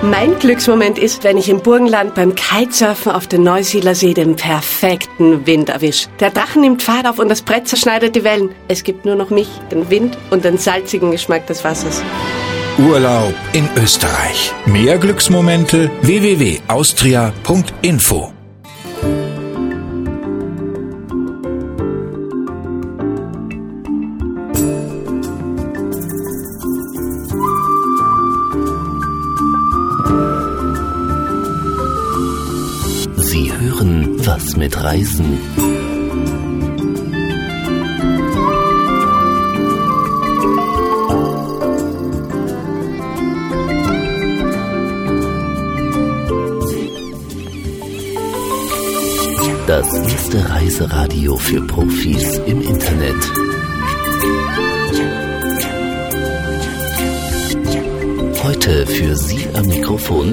Mein Glücksmoment ist, wenn ich im Burgenland beim Kitesurfen auf den Neusiedler See den perfekten Wind erwische. Der Drachen nimmt Fahrt auf und das Brett zerschneidet die Wellen. Es gibt nur noch mich, den Wind und den salzigen Geschmack des Wassers. Urlaub in Österreich. Mehr Glücksmomente www.austria.info. Sie hören Was mit Reisen. Das erste Reiseradio für Profis im Internet. Heute für Sie am Mikrofon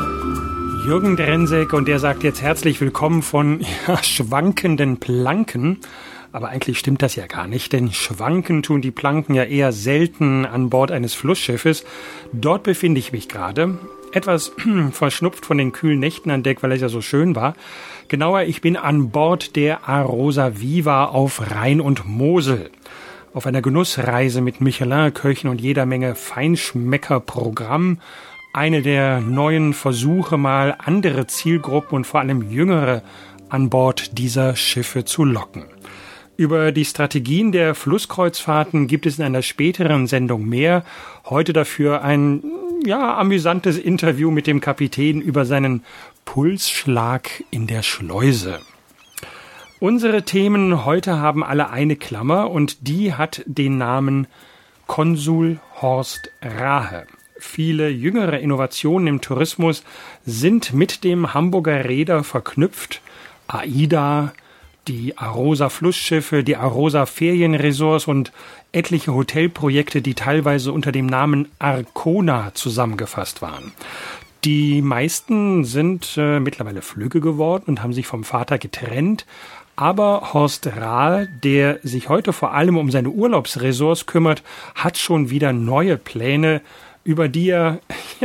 Jürgen Drensek, und der sagt jetzt herzlich willkommen von schwankenden Planken. Aber eigentlich stimmt das ja gar nicht, denn schwanken tun die Planken ja eher selten an Bord eines Flussschiffes. Dort befinde ich mich gerade, etwas verschnupft von den kühlen Nächten an Deck, weil es ja so schön war. Genauer, ich bin an Bord der Arosa Viva auf Rhein und Mosel. Auf einer Genussreise mit Michelin-Köchen und jeder Menge Feinschmecker-Programm. Eine der neuen Versuche, mal andere Zielgruppen und vor allem Jüngere an Bord dieser Schiffe zu locken. Über die Strategien der Flusskreuzfahrten gibt es in einer späteren Sendung mehr. Heute dafür ein amüsantes Interview mit dem Kapitän über seinen Pulsschlag in der Schleuse. Unsere Themen heute haben alle eine Klammer und die hat den Namen Konsul Horst Rahe. Viele jüngere Innovationen im Tourismus sind mit dem Hamburger Reeder verknüpft. AIDA, die Arosa Flussschiffe, die Arosa Ferienresorts und etliche Hotelprojekte, die teilweise unter dem Namen Arcona zusammengefasst waren. Die meisten sind mittlerweile flügge geworden und haben sich vom Vater getrennt. Aber Horst Rahe, der sich heute vor allem um seine Urlaubsresorts kümmert, hat schon wieder neue Pläne, über die er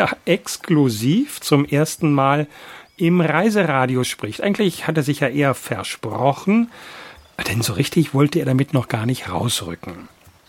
exklusiv zum ersten Mal im Reiseradio spricht. Eigentlich hat er sich ja eher versprochen, denn so richtig wollte er damit noch gar nicht rausrücken.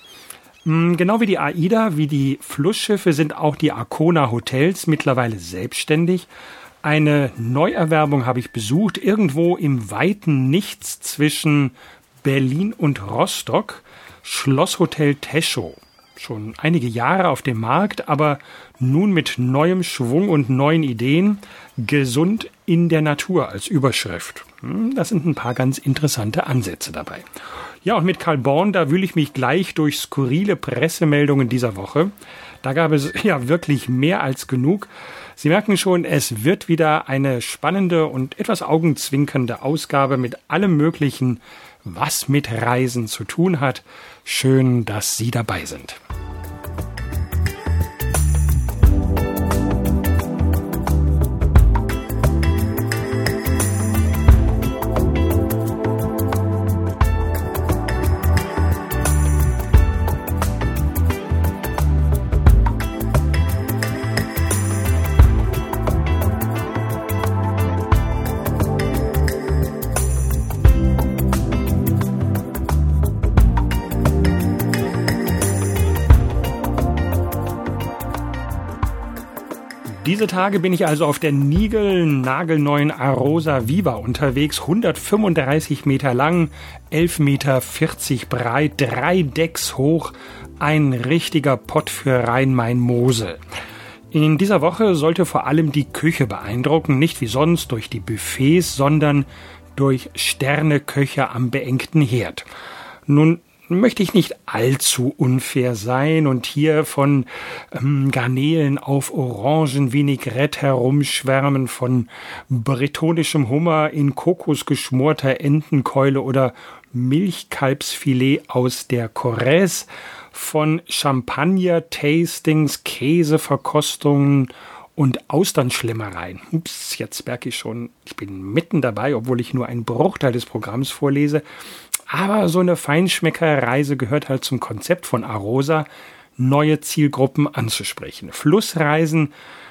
Genau wie die AIDA, wie die Flussschiffe sind auch die Arcona Hotels mittlerweile selbstständig. Eine Neuerwerbung habe ich besucht, irgendwo im weiten Nichts zwischen Berlin und Rostock, Schlosshotel Teschow. Schon einige Jahre auf dem Markt, aber nun mit neuem Schwung und neuen Ideen. Gesund in der Natur als Überschrift. Das sind ein paar ganz interessante Ansätze dabei. Ja, und mit Karl Born, da wühle ich mich gleich durch skurrile Pressemeldungen dieser Woche. Da gab es ja wirklich mehr als genug. Sie merken schon, es wird wieder eine spannende und etwas augenzwinkernde Ausgabe mit allem Möglichen, was mit Reisen zu tun hat. Schön, dass Sie dabei sind. Diese Tage bin ich also auf der nagelneuen Arosa Viva unterwegs, 135 Meter lang, 11,40 Meter breit, 3 Decks hoch, ein richtiger Pott für Rhein-Main-Mosel. In dieser Woche sollte vor allem die Küche beeindrucken, nicht wie sonst durch die Buffets, sondern durch Sterneköche am beengten Herd. Nun möchte ich nicht allzu unfair sein und hier von Garnelen auf Orangen-Vinaigrette herumschwärmen, von bretonischem Hummer in Kokos geschmorter Entenkeule oder Milchkalbsfilet aus der Corrèze, von Champagner-Tastings, Käseverkostungen und Austernschlemmereien. Ups, jetzt merke ich schon, ich bin mitten dabei, obwohl ich nur einen Bruchteil des Programms vorlese. Aber so eine Feinschmeckerreise gehört halt zum Konzept von Arosa, neue Zielgruppen anzusprechen. Flussreisen,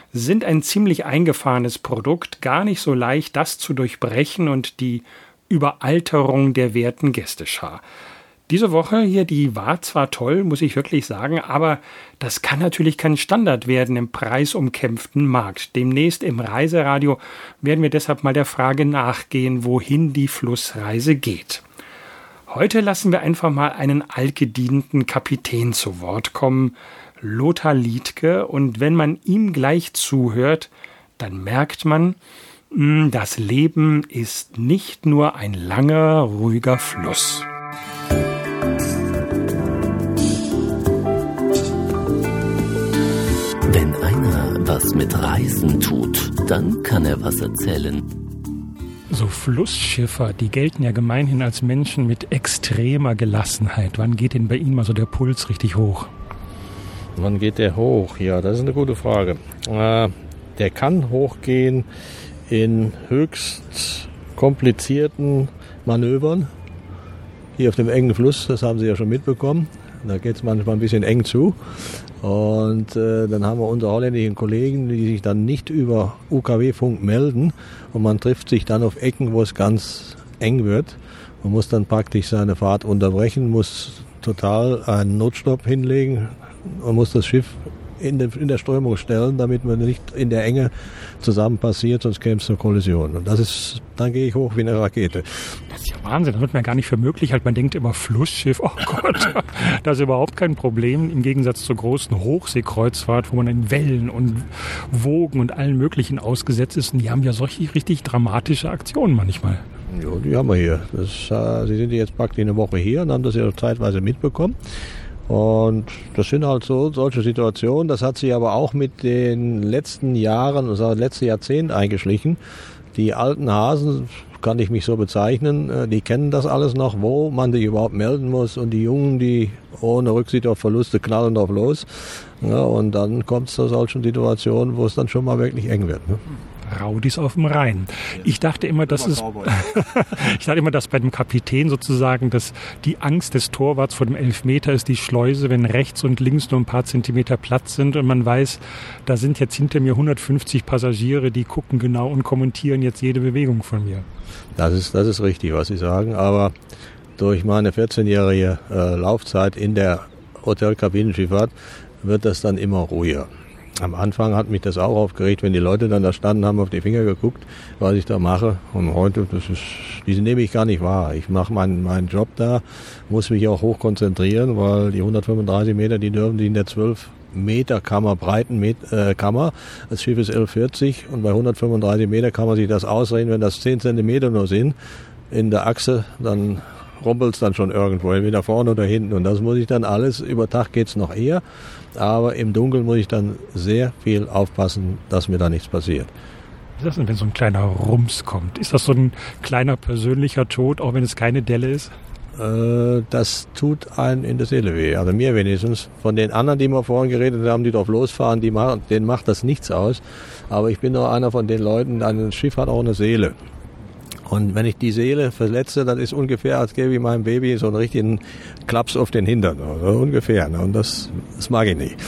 sind ein ziemlich eingefahrenes Produkt, gar nicht so leicht, das zu durchbrechen und die Überalterung der werten Gästeschar. Diese Woche hier, die war zwar toll, muss ich wirklich sagen, aber das kann natürlich kein Standard werden im preisumkämpften Markt. Demnächst im Reiseradio werden wir deshalb mal der Frage nachgehen, wohin die Flussreise geht. Heute lassen wir einfach mal einen altgedienten Kapitän zu Wort kommen, Lothar Liedtke, und wenn man ihm gleich zuhört, dann merkt man, das Leben ist nicht nur ein langer, ruhiger Fluss. Wenn einer was mit Reisen tut, dann kann er was erzählen. So Flussschiffer, die gelten ja gemeinhin als Menschen mit extremer Gelassenheit. Wann geht denn bei Ihnen mal so der Puls richtig hoch? Wann geht der hoch? Ja, das ist eine gute Frage. Der kann hochgehen in höchst komplizierten Manövern. Hier auf dem engen Fluss, das haben Sie ja schon mitbekommen. Da geht es manchmal ein bisschen eng zu. Und dann haben wir unsere holländischen Kollegen, die sich dann nicht über UKW-Funk melden. Und man trifft sich dann auf Ecken, wo es ganz eng wird. Man muss dann praktisch seine Fahrt unterbrechen, muss total einen Notstopp hinlegen. Man muss das Schiff in der Strömung stellen, damit man nicht in der Enge zusammen passiert, sonst käme es zur Kollision. Und dann gehe ich hoch wie eine Rakete. Das ist ja Wahnsinn, das wird man gar nicht für möglich halt. Man denkt immer Flussschiff, oh Gott, das ist überhaupt kein Problem, im Gegensatz zur großen Hochseekreuzfahrt, wo man in Wellen und Wogen und allen möglichen ausgesetzt ist. Und die haben ja solche richtig dramatische Aktionen manchmal. Ja, die haben wir hier. Sie sind jetzt praktisch eine Woche hier und haben das ja zeitweise mitbekommen. Und das sind halt solche Situationen. Das hat sich aber auch mit den letzten Jahren, also das letzte Jahrzehnt eingeschlichen. Die alten Hasen, kann ich mich so bezeichnen, die kennen das alles noch, wo man sich überhaupt melden muss. Und die Jungen, die ohne Rücksicht auf Verluste knallen drauf los. Ja, und dann kommt es zu solchen Situationen, wo es dann schon mal wirklich eng wird. Ne? Raudis auf dem Rhein. Ich dachte immer, dass bei dem Kapitän sozusagen, dass die Angst des Torwarts vor dem Elfmeter ist die Schleuse, wenn rechts und links nur ein paar Zentimeter Platz sind und man weiß, da sind jetzt hinter mir 150 Passagiere, die gucken genau und kommentieren jetzt jede Bewegung von mir. Das ist richtig, was Sie sagen, aber durch meine 14-jährige Laufzeit in der Hotelkabinenschifffahrt wird das dann immer ruhiger. Am Anfang hat mich das auch aufgeregt, wenn die Leute dann da standen, haben auf die Finger geguckt, was ich da mache. Und heute, die nehme ich gar nicht wahr. Ich mache meinen Job da, muss mich auch hoch konzentrieren, weil die 135 Meter, die dürfen die in der 12 Meter Kammer, breiten Kammer. Das Schiff ist 11,40 und bei 135 Meter kann man sich das ausrechnen, wenn das 10 Zentimeter nur sind in der Achse, dann rumpelt es dann schon irgendwo, entweder vorne oder hinten. Und das muss ich dann alles, über Tag geht's noch eher. Aber im Dunkeln muss ich dann sehr viel aufpassen, dass mir da nichts passiert. Was ist das denn, wenn so ein kleiner Rums kommt? Ist das so ein kleiner persönlicher Tod, auch wenn es keine Delle ist? Das tut einen in der Seele weh, also mir wenigstens. Von den anderen, die wir vorhin geredet haben, die drauf losfahren, denen macht das nichts aus. Aber ich bin nur einer von den Leuten, ein Schiff hat auch eine Seele. Und wenn ich die Seele verletze, dann ist ungefähr, als gäbe ich meinem Baby so einen richtigen Klaps auf den Hintern. Also ungefähr. Ne? Und das mag ich nicht.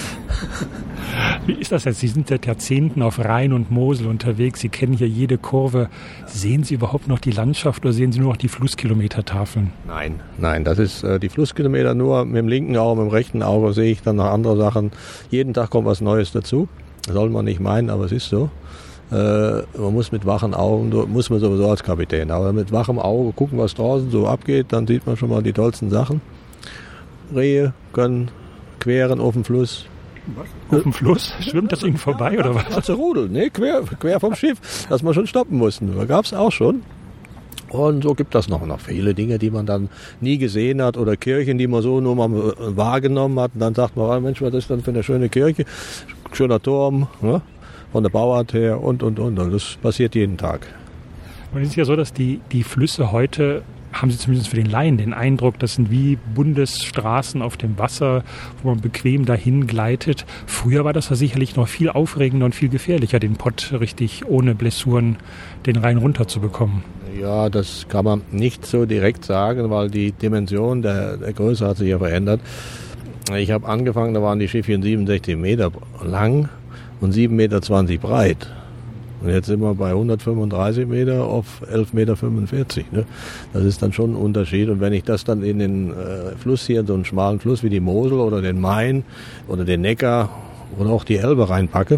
Wie ist das jetzt? Sie sind seit Jahrzehnten auf Rhein und Mosel unterwegs. Sie kennen hier jede Kurve. Sehen Sie überhaupt noch die Landschaft oder sehen Sie nur noch die Flusskilometertafeln? Nein, das ist die Flusskilometer nur mit dem linken Auge, mit dem rechten Auge sehe ich dann noch andere Sachen. Jeden Tag kommt was Neues dazu. Soll man nicht meinen, aber es ist so. Man muss mit wachen Augen, muss man sowieso als Kapitän, aber mit wachem Auge gucken, was draußen so abgeht, dann sieht man schon mal die tollsten Sachen. Rehe können queren auf dem Fluss. Was? Auf dem Fluss? Schwimmt das Ihnen vorbei oder was? Also Rudeln, ne? Quer vom Schiff, dass man schon stoppen mussten. Da gab es auch schon. Und so gibt das noch viele Dinge, die man dann nie gesehen hat oder Kirchen, die man so nur mal wahrgenommen hat. Und dann sagt man, oh Mensch, was ist das für eine schöne Kirche? Schöner Turm, ne? Von der Bauart her und. Das passiert jeden Tag. Und es ist ja so, dass die Flüsse heute, haben Sie zumindest für den Laien den Eindruck, das sind wie Bundesstraßen auf dem Wasser, wo man bequem dahin gleitet. Früher war das ja sicherlich noch viel aufregender und viel gefährlicher, den Pott richtig ohne Blessuren den Rhein runter zu bekommen. Ja, das kann man nicht so direkt sagen, weil die Dimension der Größe hat sich ja verändert. Ich habe angefangen, da waren die Schiffchen 67 Meter lang. und 7,20 Meter breit. Und jetzt sind wir bei 135 Meter auf 11,45 Meter. Ne? Das ist dann schon ein Unterschied. Und wenn ich das dann in den Fluss hier, so einen schmalen Fluss wie die Mosel oder den Main oder den Neckar oder auch die Elbe reinpacke,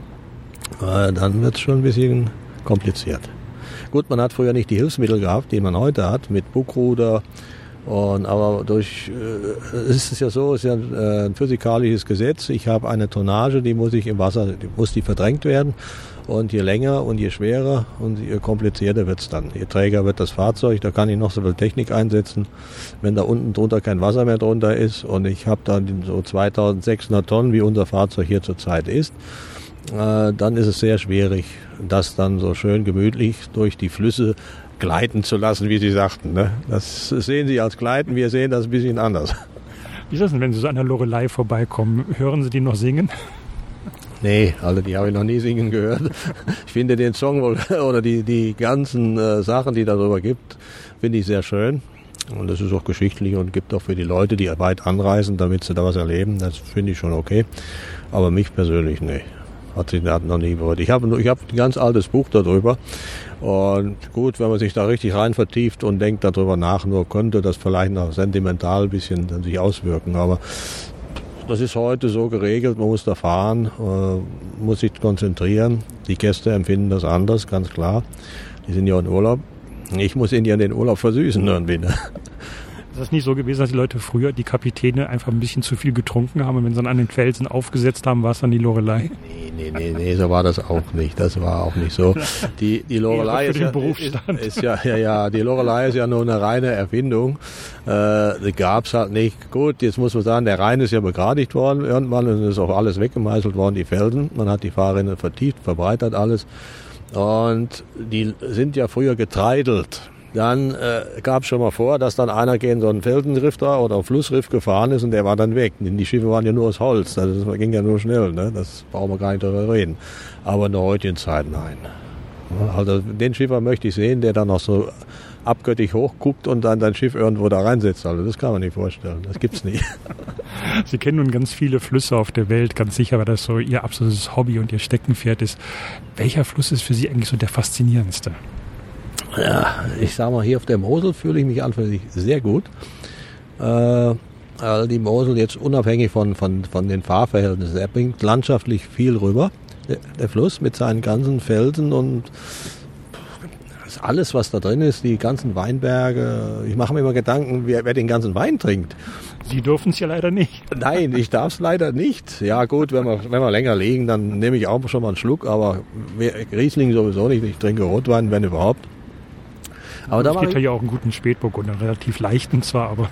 dann wird es schon ein bisschen kompliziert. Gut, man hat früher nicht die Hilfsmittel gehabt, die man heute hat, mit Buckruder. Aber es ist ja so, es ist ja ein physikalisches Gesetz. Ich habe eine Tonnage, die muss ich im Wasser, muss die verdrängt werden. Und je länger und je schwerer und je komplizierter wird es dann. Je träger wird das Fahrzeug, da kann ich noch so viel Technik einsetzen. Wenn da unten drunter kein Wasser mehr drunter ist und ich habe dann so 2600 Tonnen, wie unser Fahrzeug hier zurzeit ist, dann ist es sehr schwierig, das dann so schön gemütlich durch die Flüsse gleiten zu lassen, wie Sie sagten. Ne? Das sehen Sie als Gleiten, wir sehen das ein bisschen anders. Wie ist das denn, wenn Sie so an der Loreley vorbeikommen? Hören Sie die noch singen? Nee, also die habe ich noch nie singen gehört. Ich finde den Song oder die ganzen Sachen, die darüber gibt, finde ich sehr schön. Und das ist auch geschichtlich und gibt auch für die Leute, die weit anreisen, damit sie da was erleben, das finde ich schon okay. Aber mich persönlich, nee. Hat noch nie gehört. Ich habe ein ganz altes Buch darüber. Und gut, wenn man sich da richtig rein vertieft und denkt darüber nach, nur könnte das vielleicht noch sentimental ein bisschen dann sich auswirken. Aber das ist heute so geregelt, man muss da fahren, muss sich konzentrieren. Die Gäste empfinden das anders, ganz klar. Die sind ja in Urlaub. Ich muss ihnen ja den Urlaub versüßen irgendwie. Ist das nicht so gewesen, dass die Leute früher, die Kapitäne, einfach ein bisschen zu viel getrunken haben und wenn sie dann an den Felsen aufgesetzt haben, war es dann die Loreley? Nee, so war das auch nicht. Das war auch nicht so. Die Loreley die Loreley ist ja nur eine reine Erfindung. Die gab's halt nicht. Gut, jetzt muss man sagen, der Rhein ist ja begradigt worden irgendwann und ist auch alles weggemeißelt worden, die Felsen. Man hat die Fahrrinne vertieft, verbreitert alles. Und die sind ja früher getreidelt. Dann gab es schon mal vor, dass dann einer gegen so einen Felsenriff da oder einen Flussriff gefahren ist und der war dann weg. Die Schiffe waren ja nur aus Holz, das ging ja nur schnell, ne? Das brauchen wir gar nicht darüber reden. Aber in der heutigen Zeit, nein. Also den Schiffer möchte ich sehen, der dann noch so abgöttisch hochguckt und dann sein Schiff irgendwo da reinsetzt. Also das kann man nicht vorstellen, das gibt's nicht. Sie kennen nun ganz viele Flüsse auf der Welt, ganz sicher, weil das so Ihr absolutes Hobby und Ihr Steckenpferd ist. Welcher Fluss ist für Sie eigentlich so der faszinierendste? Ja, ich sag mal, hier auf der Mosel fühle ich mich an für sich sehr gut. Also die Mosel jetzt unabhängig von den Fahrverhältnissen, er bringt landschaftlich viel rüber, der Fluss mit seinen ganzen Felsen und alles, was da drin ist, die ganzen Weinberge. Ich mache mir immer Gedanken, wer den ganzen Wein trinkt. Sie dürfen es ja leider nicht. Nein, ich darf es leider nicht. Ja gut, wenn wir länger liegen, dann nehme ich auch schon mal einen Schluck, aber Riesling sowieso nicht. Ich trinke Rotwein, wenn überhaupt. Aber es gibt ja auch einen guten Spätburgunder, relativ leichten zwar, aber...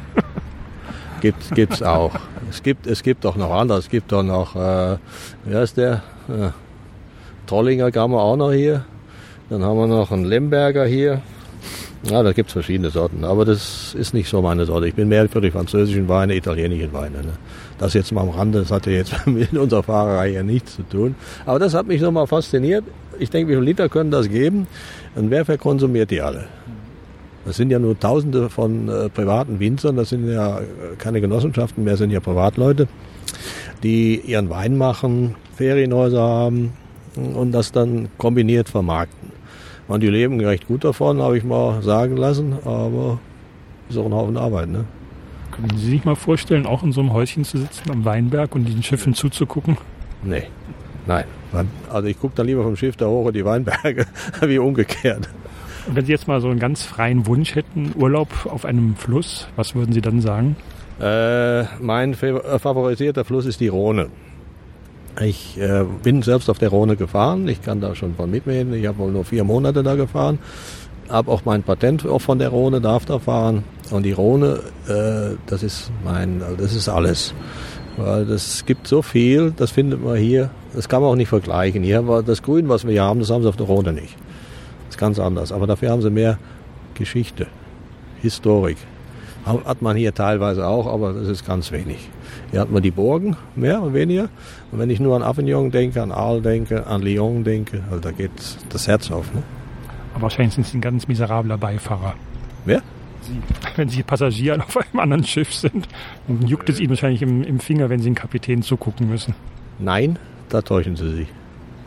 Gibt's auch. Es gibt auch noch andere. Es gibt auch noch, wie heißt der? Trollinger haben wir auch noch hier. Dann haben wir noch einen Lemberger hier. Ja, da gibt's verschiedene Sorten. Aber das ist nicht so meine Sorte. Ich bin mehr für die französischen Weine, italienischen Weine. Ne? Das jetzt mal am Rande, das hatte jetzt mit unserer Fahrerei hier nichts zu tun. Aber das hat mich nochmal fasziniert. Ich denke, wie viele Liter können das geben? Und wer verkonsumiert die alle? Das sind ja nur Tausende von privaten Winzern, das sind ja keine Genossenschaften mehr, sind ja Privatleute, die ihren Wein machen, Ferienhäuser haben und das dann kombiniert vermarkten. Und die leben recht gut davon, habe ich mal sagen lassen, aber ist auch ein Haufen Arbeit. Ne? Können Sie sich mal vorstellen, auch in so einem Häuschen zu sitzen am Weinberg und diesen Schiffen zuzugucken? Nee, nein. Also ich gucke dann lieber vom Schiff da hoch in die Weinberge, wie umgekehrt. Und wenn Sie jetzt mal so einen ganz freien Wunsch hätten, Urlaub auf einem Fluss, was würden Sie dann sagen? Mein favorisierter Fluss ist die Rhone. Ich bin selbst auf der Rhone gefahren, ich kann da schon von mitreden, ich habe wohl nur 4 Monate da gefahren, habe auch mein Patent auch von der Rhone, darf da fahren. Und die Rhone, das ist alles. Weil das gibt so viel, das findet man hier, das kann man auch nicht vergleichen. Hier war das Grün, was wir hier haben, das haben sie auf der Rhone nicht. Das ist ganz anders, aber dafür haben sie mehr Geschichte, Historik. Hat man hier teilweise auch, aber das ist ganz wenig. Hier hat man die Burgen, mehr und weniger. Und wenn ich nur an Avignon denke, an Arles denke, an Lyon denke, also da geht das Herz auf. Ne? Aber wahrscheinlich sind Sie ein ganz miserabler Beifahrer. Wer? Sie, wenn Sie Passagier auf einem anderen Schiff sind, dann juckt es Ihnen wahrscheinlich im Finger, wenn Sie den Kapitän zugucken müssen. Nein, da täuschen Sie sich.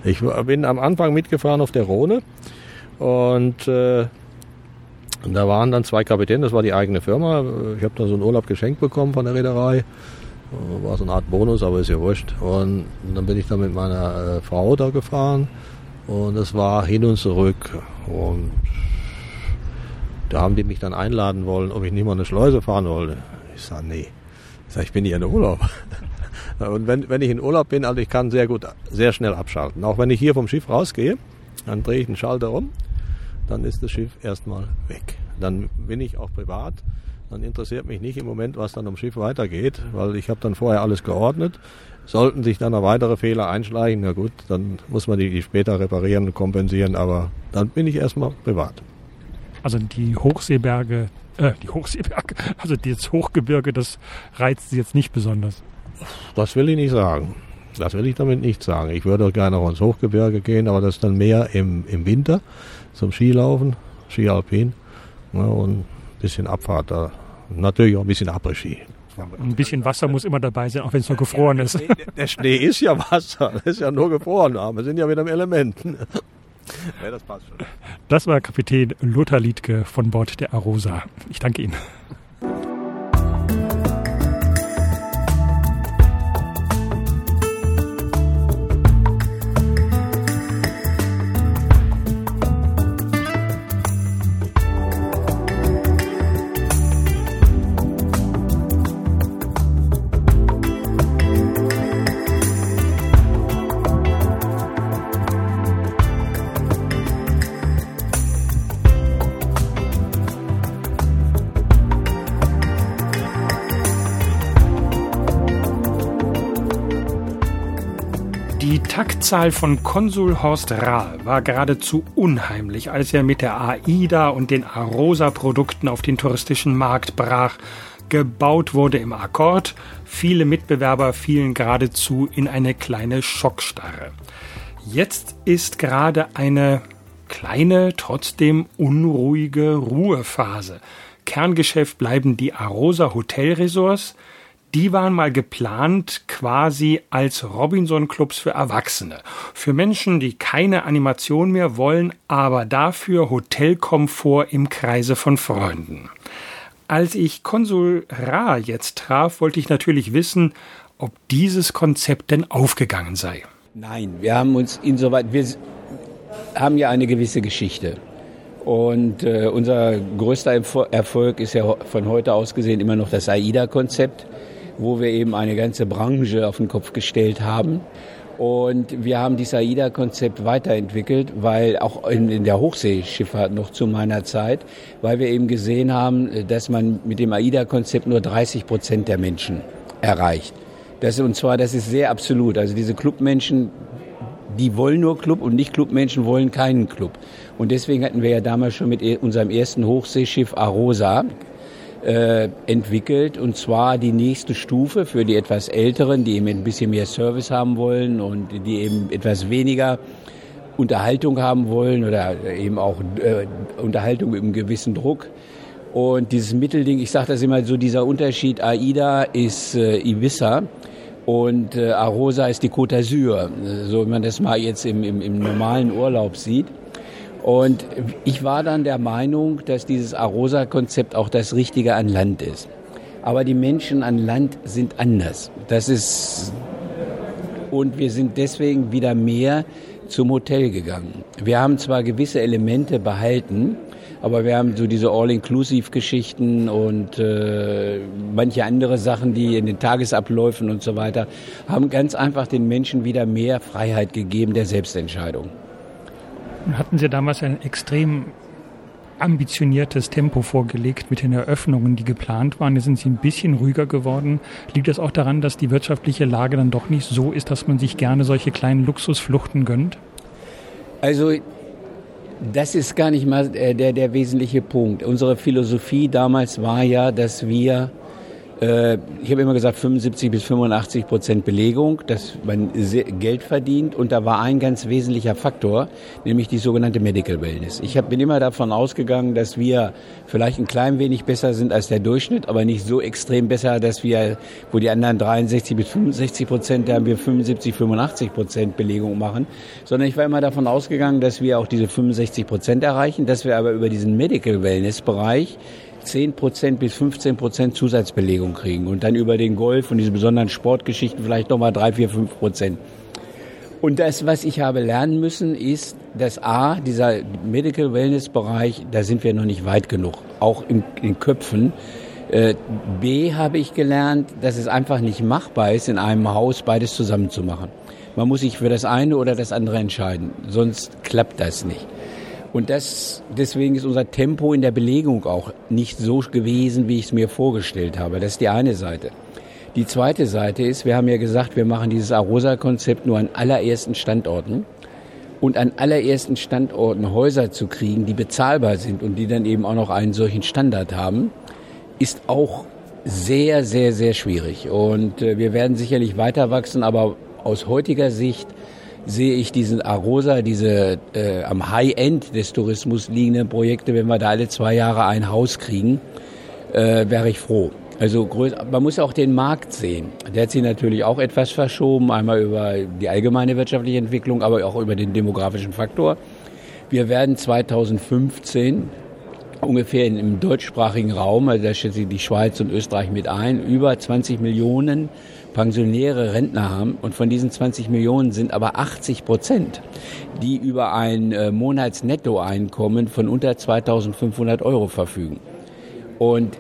Ich bin am Anfang mitgefahren auf der Rhone und da waren dann 2 Kapitäne, das war die eigene Firma. Ich habe da so einen Urlaub geschenkt bekommen von der Reederei. War so eine Art Bonus, aber ist ja wurscht. Und dann bin ich dann mit meiner Frau da gefahren und es war hin und zurück. Und da haben die mich dann einladen wollen, ob ich nicht mal eine Schleuse fahren wollte. Ich sage, nee. Ich bin hier in Urlaub. Und wenn ich in Urlaub bin, also ich kann sehr schnell abschalten. Auch wenn ich hier vom Schiff rausgehe, dann drehe ich den Schalter um, dann ist das Schiff erstmal weg. Dann bin ich auch privat, dann interessiert mich nicht im Moment, was dann am Schiff weitergeht, weil ich habe dann vorher alles geordnet. Sollten sich dann noch weitere Fehler einschleichen, na gut, dann muss man die später reparieren und kompensieren, aber dann bin ich erstmal privat. Also die Hochseeberge, also das Hochgebirge, das reizt Sie jetzt nicht besonders? Das will ich nicht sagen. Das will ich damit nicht sagen. Ich würde gerne auch ins Hochgebirge gehen, aber das ist dann mehr im Winter zum Skilaufen, Ski Alpin, ja, und ein bisschen Abfahrt da. Natürlich auch ein bisschen Après-Ski. Ein bisschen Wasser muss immer dabei sein, auch wenn es nur gefroren ist. Der Schnee ist ja Wasser, das ist ja nur gefroren, aber wir sind ja wieder im Element. Ja, das passt schon. Das war Kapitän Lothar Liedtke von Bord der Arosa. Ich danke Ihnen. Die Taktzahl von Konsul Horst Rahl war geradezu unheimlich, als er mit der AIDA und den Arosa-Produkten auf den touristischen Markt brach. Gebaut wurde im Akkord, viele Mitbewerber fielen geradezu in eine kleine Schockstarre. Jetzt ist gerade eine kleine, trotzdem unruhige Ruhephase. Kerngeschäft bleiben die Arosa Hotelresorts. Die waren mal geplant quasi als Robinson-Clubs für Erwachsene. Für Menschen, die keine Animation mehr wollen, aber dafür Hotelkomfort im Kreise von Freunden. Als ich Konsul Ra jetzt traf, wollte ich natürlich wissen, ob dieses Konzept denn aufgegangen sei. Nein, wir haben uns insoweit, wir haben ja eine gewisse Geschichte. Und unser größter Erfolg ist ja von heute aus gesehen immer noch das AIDA-Konzept, wo wir eben eine ganze Branche auf den Kopf gestellt haben. Und wir haben dieses AIDA-Konzept weiterentwickelt, weil auch in der Hochseeschifffahrt noch zu meiner Zeit, weil wir eben gesehen haben, dass man mit dem AIDA-Konzept nur 30% der Menschen erreicht. Das ist sehr absolut. Also diese Clubmenschen, die wollen nur Club und Nicht-Clubmenschen wollen keinen Club. Und deswegen hatten wir ja damals schon mit unserem ersten Hochseeschiff Arosa entwickelt, und zwar die nächste Stufe für die etwas Älteren, die eben ein bisschen mehr Service haben wollen und die eben etwas weniger Unterhaltung haben wollen oder eben auch Unterhaltung mit einem gewissen Druck. Und dieses Mittelding, ich sage das immer so, dieser Unterschied, AIDA ist Ibiza und Arosa ist die Côte d'Azur, so wie man das mal jetzt im normalen Urlaub sieht. Und ich war dann der Meinung, dass dieses Arosa-Konzept auch das Richtige an Land ist. Aber die Menschen an Land sind anders. Und wir sind deswegen wieder mehr zum Hotel gegangen. Wir haben zwar gewisse Elemente behalten, aber wir haben so diese All-Inclusive-Geschichten und manche andere Sachen, die in den Tagesabläufen und so weiter, haben ganz einfach den Menschen wieder mehr Freiheit gegeben der Selbstentscheidung. Hatten Sie damals ein extrem ambitioniertes Tempo vorgelegt mit den Eröffnungen, die geplant waren. Jetzt sind Sie ein bisschen ruhiger geworden. Liegt das auch daran, dass die wirtschaftliche Lage dann doch nicht so ist, dass man sich gerne solche kleinen Luxusfluchten gönnt? Also das ist gar nicht mal der wesentliche Punkt. Unsere Philosophie damals war ja, dass wir Ich habe immer gesagt 75-85% Belegung, dass man Geld verdient. Und da war ein ganz wesentlicher Faktor, nämlich die sogenannte Medical Wellness. Bin immer davon ausgegangen, dass wir vielleicht ein klein wenig besser sind als der Durchschnitt, aber nicht so extrem besser, dass wir, wo die anderen 63-65%, da haben wir 75-85% Belegung machen. Sondern ich war immer davon ausgegangen, dass wir auch diese 65% erreichen, dass wir aber über diesen Medical Wellness Bereich 10% bis 15% Zusatzbelegung kriegen und dann über den Golf und diese besonderen Sportgeschichten vielleicht nochmal 3, 4, 5%. Und das, was ich habe lernen müssen, ist, dass dieser Medical Wellness Bereich, da sind wir noch nicht weit genug, auch in Köpfen. B, habe ich gelernt, dass es einfach nicht machbar ist, in einem Haus beides zusammen zu machen. Man muss sich für das eine oder das andere entscheiden, sonst klappt das nicht. Und deswegen ist unser Tempo in der Belegung auch nicht so gewesen, wie ich es mir vorgestellt habe. Das ist die eine Seite. Die zweite Seite ist, wir haben ja gesagt, wir machen dieses Arosa-Konzept nur an allerersten Standorten. Und an allerersten Standorten Häuser zu kriegen, die bezahlbar sind und die dann eben auch noch einen solchen Standard haben, ist auch sehr, sehr, sehr schwierig. Und wir werden sicherlich weiter wachsen, aber aus heutiger Sicht sehe ich diesen Arosa, diese am High-End des Tourismus liegenden Projekte, wenn wir da alle 2 Jahre ein Haus kriegen, wäre ich froh. Also man muss auch den Markt sehen. Der hat sich natürlich auch etwas verschoben, einmal über die allgemeine wirtschaftliche Entwicklung, aber auch über den demografischen Faktor. Wir werden 2015 ungefähr im deutschsprachigen Raum, also da schätze ich die Schweiz und Österreich mit ein, über 20 Millionen pensionäre Rentner haben. Und von diesen 20 Millionen sind aber 80%, die über ein Monatsnettoeinkommen von unter 2.500 € verfügen. Und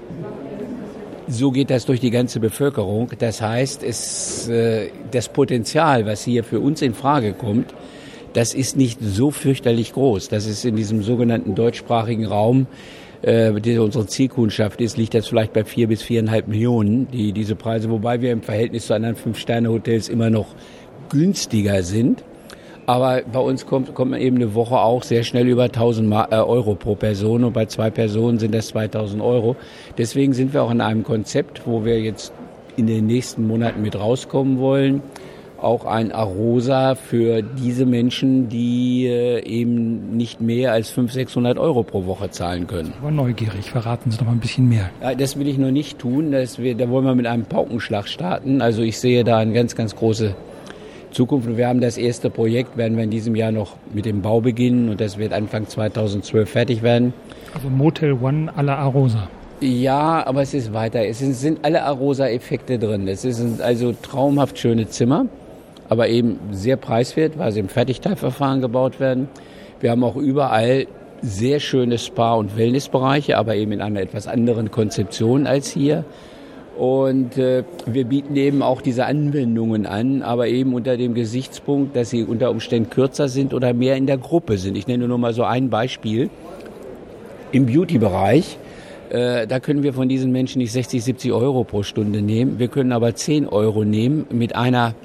so geht das durch die ganze Bevölkerung. Das heißt, das Potenzial, was hier für uns in Frage kommt, das ist nicht so fürchterlich groß. Das ist in diesem sogenannten deutschsprachigen Raum, der unsere Zielkundschaft ist, liegt das vielleicht bei 4 bis 4,5 Millionen, diese Preise, wobei wir im Verhältnis zu anderen 5-Sterne-Hotels immer noch günstiger sind. Aber bei uns kommt man eben eine Woche auch sehr schnell über 1.000 € pro Person und bei 2 Personen sind das 2.000 €. Deswegen sind wir auch in einem Konzept, wo wir jetzt in den nächsten Monaten mit rauskommen wollen, auch ein Arosa für diese Menschen, die eben nicht mehr als 500-600 € pro Woche zahlen können. Ich war neugierig, verraten Sie doch mal ein bisschen mehr. Ja, das will ich noch nicht tun, da wollen wir mit einem Paukenschlag starten. Also ich sehe da eine ganz, ganz große Zukunft. Und wir haben das erste Projekt, werden wir in diesem Jahr noch mit dem Bau beginnen und das wird Anfang 2012 fertig werden. Also Motel One à la Arosa. Ja, aber es ist weiter. Es sind alle Arosa-Effekte drin. Es sind also traumhaft schöne Zimmer, aber eben sehr preiswert, weil sie im Fertigteilverfahren gebaut werden. Wir haben auch überall sehr schöne Spa- und Wellnessbereiche, aber eben in einer etwas anderen Konzeption als hier. Und wir bieten eben auch diese Anwendungen an, aber eben unter dem Gesichtspunkt, dass sie unter Umständen kürzer sind oder mehr in der Gruppe sind. Ich nenne nur mal so ein Beispiel. Im Beauty-Bereich, da können wir von diesen Menschen nicht 60, 70 € pro Stunde nehmen. Wir können aber 10 € nehmen mit einer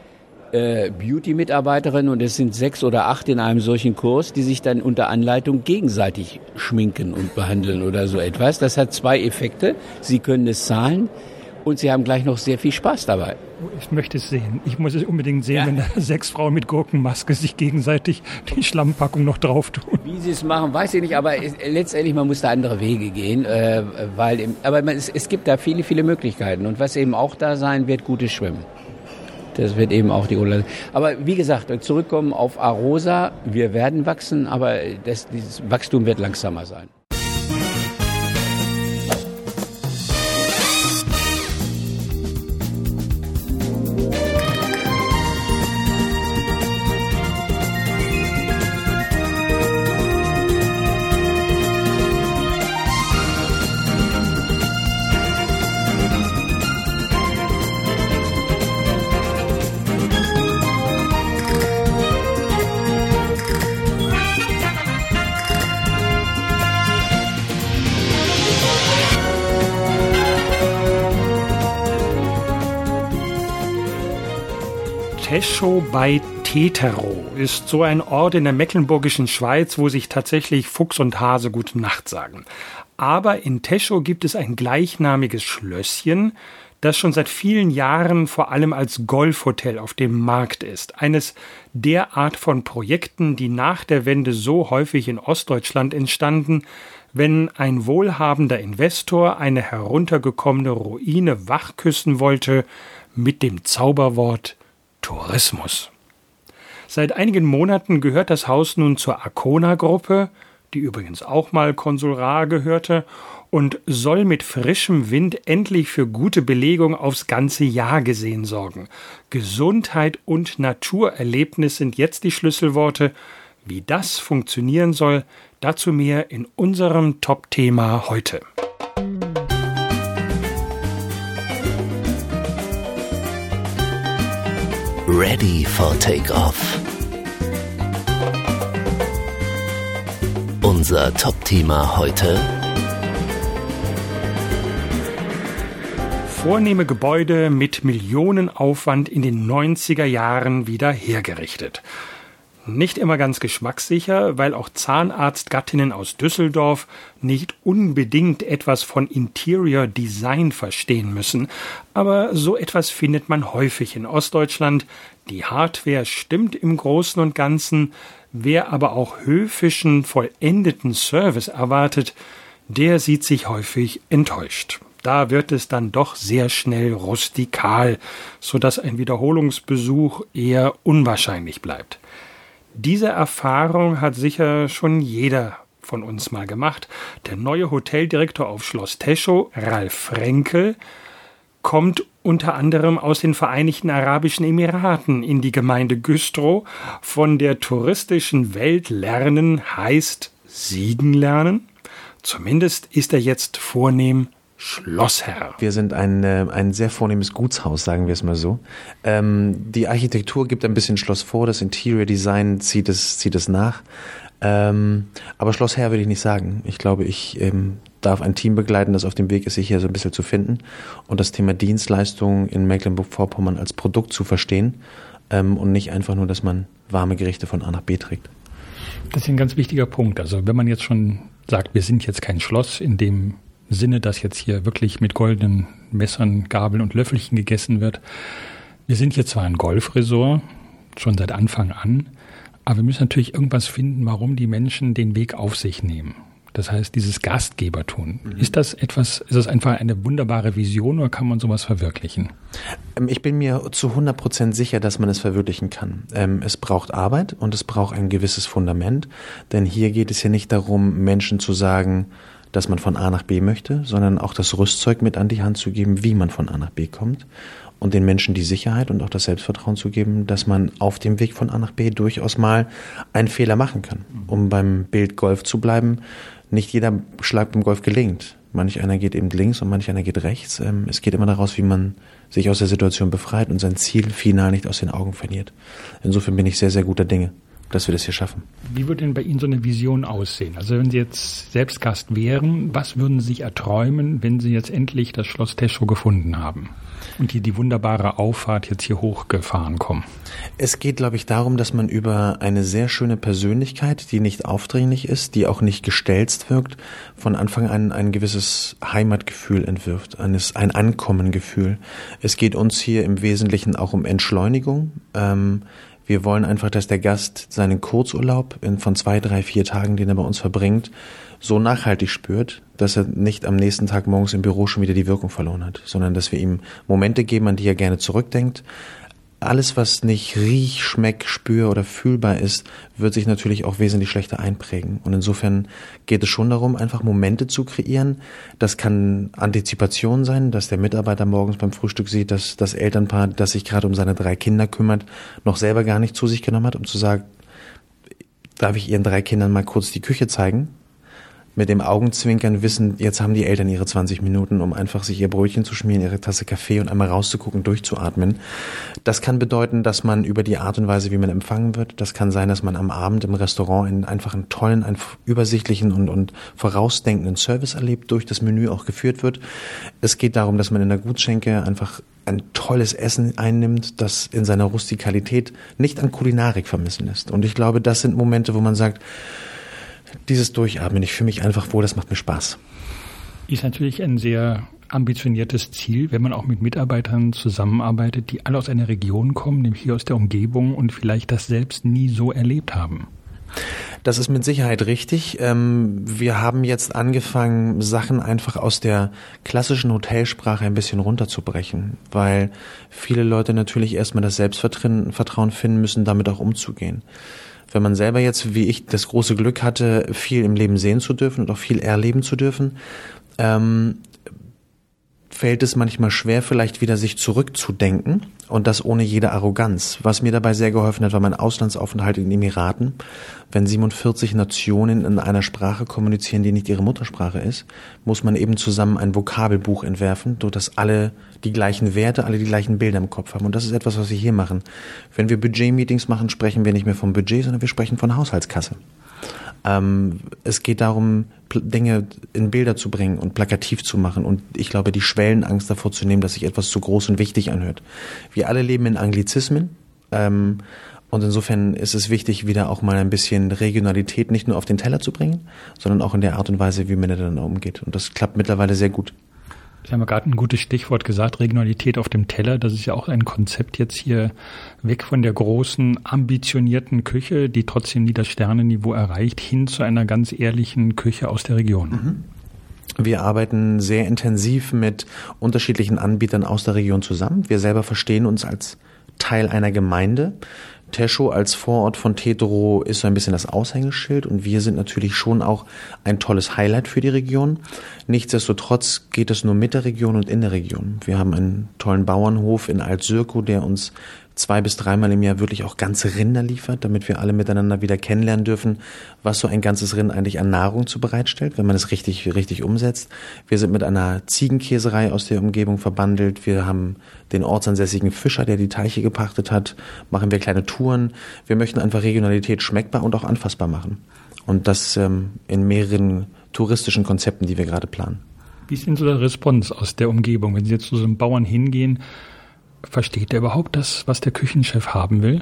Beauty-Mitarbeiterin und es sind 6 oder 8 in einem solchen Kurs, die sich dann unter Anleitung gegenseitig schminken und behandeln oder so etwas. Das hat 2 Effekte. Sie können es zahlen und Sie haben gleich noch sehr viel Spaß dabei. Ich möchte es sehen. Ich muss es unbedingt sehen, wenn da 6 Frauen mit Gurkenmaske sich gegenseitig die Schlammpackung noch drauf tun. Wie sie es machen, weiß ich nicht, aber letztendlich, man muss da andere Wege gehen, es gibt da viele, viele Möglichkeiten. Und was eben auch da sein wird, gutes Schwimmen. Das wird eben auch die Grundlage. Aber wie gesagt, zurückkommen auf Arosa. Wir werden wachsen, aber dieses Wachstum wird langsamer sein. Tesho bei Teterow ist so ein Ort in der mecklenburgischen Schweiz, wo sich tatsächlich Fuchs und Hase gute Nacht sagen. Aber in Techow gibt es ein gleichnamiges Schlösschen, das schon seit vielen Jahren vor allem als Golfhotel auf dem Markt ist. Eines der Art von Projekten, die nach der Wende so häufig in Ostdeutschland entstanden, wenn ein wohlhabender Investor eine heruntergekommene Ruine wachküssen wollte mit dem Zauberwort Tourismus. Seit einigen Monaten gehört das Haus nun zur Arcona-Gruppe, die übrigens auch mal Consul Ra gehörte, und soll mit frischem Wind endlich für gute Belegung aufs ganze Jahr gesehen sorgen. Gesundheit und Naturerlebnis sind jetzt die Schlüsselworte. Wie das funktionieren soll, dazu mehr in unserem Top-Thema heute. Ready for Takeoff. Unser Top-Thema heute: vornehme Gebäude mit Millionenaufwand in den 90er Jahren wieder hergerichtet. Nicht immer ganz geschmackssicher, weil auch Zahnarztgattinnen aus Düsseldorf nicht unbedingt etwas von Interior Design verstehen müssen. Aber so etwas findet man häufig in Ostdeutschland. Die Hardware stimmt im Großen und Ganzen. Wer aber auch höfischen, vollendeten Service erwartet, der sieht sich häufig enttäuscht. Da wird es dann doch sehr schnell rustikal, sodass ein Wiederholungsbesuch eher unwahrscheinlich bleibt. Diese Erfahrung hat sicher schon jeder von uns mal gemacht. Der neue Hoteldirektor auf Schloss Techow, Ralf Frenkel, kommt unter anderem aus den Vereinigten Arabischen Emiraten in die Gemeinde Güstrow. Von der touristischen Welt lernen heißt siegen lernen. Zumindest ist er jetzt vornehm Schlossherr. Wir sind ein sehr vornehmes Gutshaus, sagen wir es mal so. Die Architektur gibt ein bisschen Schloss vor, das Interior Design zieht es nach. Aber Schlossherr würde ich nicht sagen. Ich glaube, ich darf ein Team begleiten, das auf dem Weg ist, sich hier so ein bisschen zu finden und das Thema Dienstleistung in Mecklenburg-Vorpommern als Produkt zu verstehen und nicht einfach nur, dass man warme Gerichte von A nach B trägt. Das ist ein ganz wichtiger Punkt. Also wenn man jetzt schon sagt, wir sind jetzt kein Schloss in dem Sinne, dass jetzt hier wirklich mit goldenen Messern, Gabeln und Löffelchen gegessen wird. Wir sind hier zwar ein Golfresort, schon seit Anfang an, aber wir müssen natürlich irgendwas finden, warum die Menschen den Weg auf sich nehmen. Das heißt, dieses Gastgebertun. Ist das einfach eine wunderbare Vision oder kann man sowas verwirklichen? Ich bin mir zu 100% sicher, dass man es verwirklichen kann. Es braucht Arbeit und es braucht ein gewisses Fundament, denn hier geht es ja nicht darum, Menschen zu sagen, dass man von A nach B möchte, sondern auch das Rüstzeug mit an die Hand zu geben, wie man von A nach B kommt und den Menschen die Sicherheit und auch das Selbstvertrauen zu geben, dass man auf dem Weg von A nach B durchaus mal einen Fehler machen kann. Um beim Bild Golf zu bleiben, nicht jeder Schlag beim Golf gelingt. Manch einer geht eben links und manch einer geht rechts. Es geht immer daraus, wie man sich aus der Situation befreit und sein Ziel final nicht aus den Augen verliert. Insofern bin ich sehr, sehr guter Dinge, dass wir das hier schaffen. Wie würde denn bei Ihnen so eine Vision aussehen? Also wenn Sie jetzt selbst Gast wären, was würden Sie sich erträumen, wenn Sie jetzt endlich das Schloss Techow gefunden haben und die wunderbare Auffahrt jetzt hier hochgefahren kommen? Es geht, glaube ich, darum, dass man über eine sehr schöne Persönlichkeit, die nicht aufdringlich ist, die auch nicht gestelzt wirkt, von Anfang an ein gewisses Heimatgefühl entwirft, ein Ankommengefühl. Es geht uns hier im Wesentlichen auch um Entschleunigung. Wir wollen einfach, dass der Gast seinen Kurzurlaub von 2, 3, 4 Tagen, den er bei uns verbringt, so nachhaltig spürt, dass er nicht am nächsten Tag morgens im Büro schon wieder die Wirkung verloren hat, sondern dass wir ihm Momente geben, an die er gerne zurückdenkt. Alles, was nicht riech-, schmeck-, spür- oder fühlbar ist, wird sich natürlich auch wesentlich schlechter einprägen. Und insofern geht es schon darum, einfach Momente zu kreieren. Das kann Antizipation sein, dass der Mitarbeiter morgens beim Frühstück sieht, dass das Elternpaar, das sich gerade um seine 3 Kinder kümmert, noch selber gar nicht zu sich genommen hat, um zu sagen, darf ich Ihren 3 Kindern mal kurz die Küche zeigen? mit dem Augenzwinkern wissen, jetzt haben die Eltern ihre 20 Minuten, um einfach sich ihr Brötchen zu schmieren, ihre Tasse Kaffee und einmal rauszugucken, durchzuatmen. Das kann bedeuten, dass man über die Art und Weise, wie man empfangen wird, das kann sein, dass man am Abend im Restaurant einfach einen tollen, einen übersichtlichen und vorausdenkenden Service erlebt, durch das Menü auch geführt wird. Es geht darum, dass man in der Gutschenke einfach ein tolles Essen einnimmt, das in seiner Rustikalität nicht an Kulinarik vermissen lässt. Und ich glaube, das sind Momente, wo man sagt, dieses Durchatmen, ich fühle mich einfach wohl, das macht mir Spaß. Ist natürlich ein sehr ambitioniertes Ziel, wenn man auch mit Mitarbeitern zusammenarbeitet, die alle aus einer Region kommen, nämlich hier aus der Umgebung und vielleicht das selbst nie so erlebt haben. Das ist mit Sicherheit richtig. Wir haben jetzt angefangen, Sachen einfach aus der klassischen Hotelsprache ein bisschen runterzubrechen, weil viele Leute natürlich erstmal das Selbstvertrauen finden müssen, damit auch umzugehen. Wenn man selber jetzt, wie ich, das große Glück hatte, viel im Leben sehen zu dürfen und auch viel erleben zu dürfen, fällt es manchmal schwer, vielleicht wieder sich zurückzudenken und das ohne jede Arroganz. Was mir dabei sehr geholfen hat, war mein Auslandsaufenthalt in den Emiraten. Wenn 47 Nationen in einer Sprache kommunizieren, die nicht ihre Muttersprache ist, muss man eben zusammen ein Vokabelbuch entwerfen, sodass alle die gleichen Werte, alle die gleichen Bilder im Kopf haben. Und das ist etwas, was wir hier machen. Wenn wir Budget-Meetings machen, sprechen wir nicht mehr vom Budget, sondern wir sprechen von Haushaltskasse. Es geht darum, Dinge in Bilder zu bringen und plakativ zu machen. Und ich glaube, die Schwellenangst davor zu nehmen, dass sich etwas zu groß und wichtig anhört. Wir alle leben in Anglizismen. Und insofern ist es wichtig, wieder auch mal ein bisschen Regionalität nicht nur auf den Teller zu bringen, sondern auch in der Art und Weise, wie man miteinander umgeht. Und das klappt mittlerweile sehr gut. Sie haben ja gerade ein gutes Stichwort gesagt, Regionalität auf dem Teller. Das ist ja auch ein Konzept jetzt hier weg von der großen, ambitionierten Küche, die trotzdem nie das Sternenniveau erreicht, hin zu einer ganz ehrlichen Küche aus der Region. Wir arbeiten sehr intensiv mit unterschiedlichen Anbietern aus der Region zusammen. Wir selber verstehen uns als Teil einer Gemeinde. Teschow als Vorort von Tetero ist so ein bisschen das Aushängeschild und wir sind natürlich schon auch ein tolles Highlight für die Region. Nichtsdestotrotz geht es nur mit der Region und in der Region. Wir haben einen tollen Bauernhof in Alt-Sürkow, der uns 2- bis 3-mal im Jahr wirklich auch ganze Rinder liefert, damit wir alle miteinander wieder kennenlernen dürfen, was so ein ganzes Rind eigentlich an Nahrung zu bereitstellt, wenn man es richtig umsetzt. Wir sind mit einer Ziegenkäserei aus der Umgebung verbandelt. Wir haben den ortsansässigen Fischer, der die Teiche gepachtet hat, machen wir kleine Touren. Wir möchten einfach Regionalität schmeckbar und auch anfassbar machen. Und das in mehreren touristischen Konzepten, die wir gerade planen. Wie ist denn so der Response aus der Umgebung, wenn Sie jetzt zu so einem Bauern hingehen? Versteht er überhaupt das, was der Küchenchef haben will?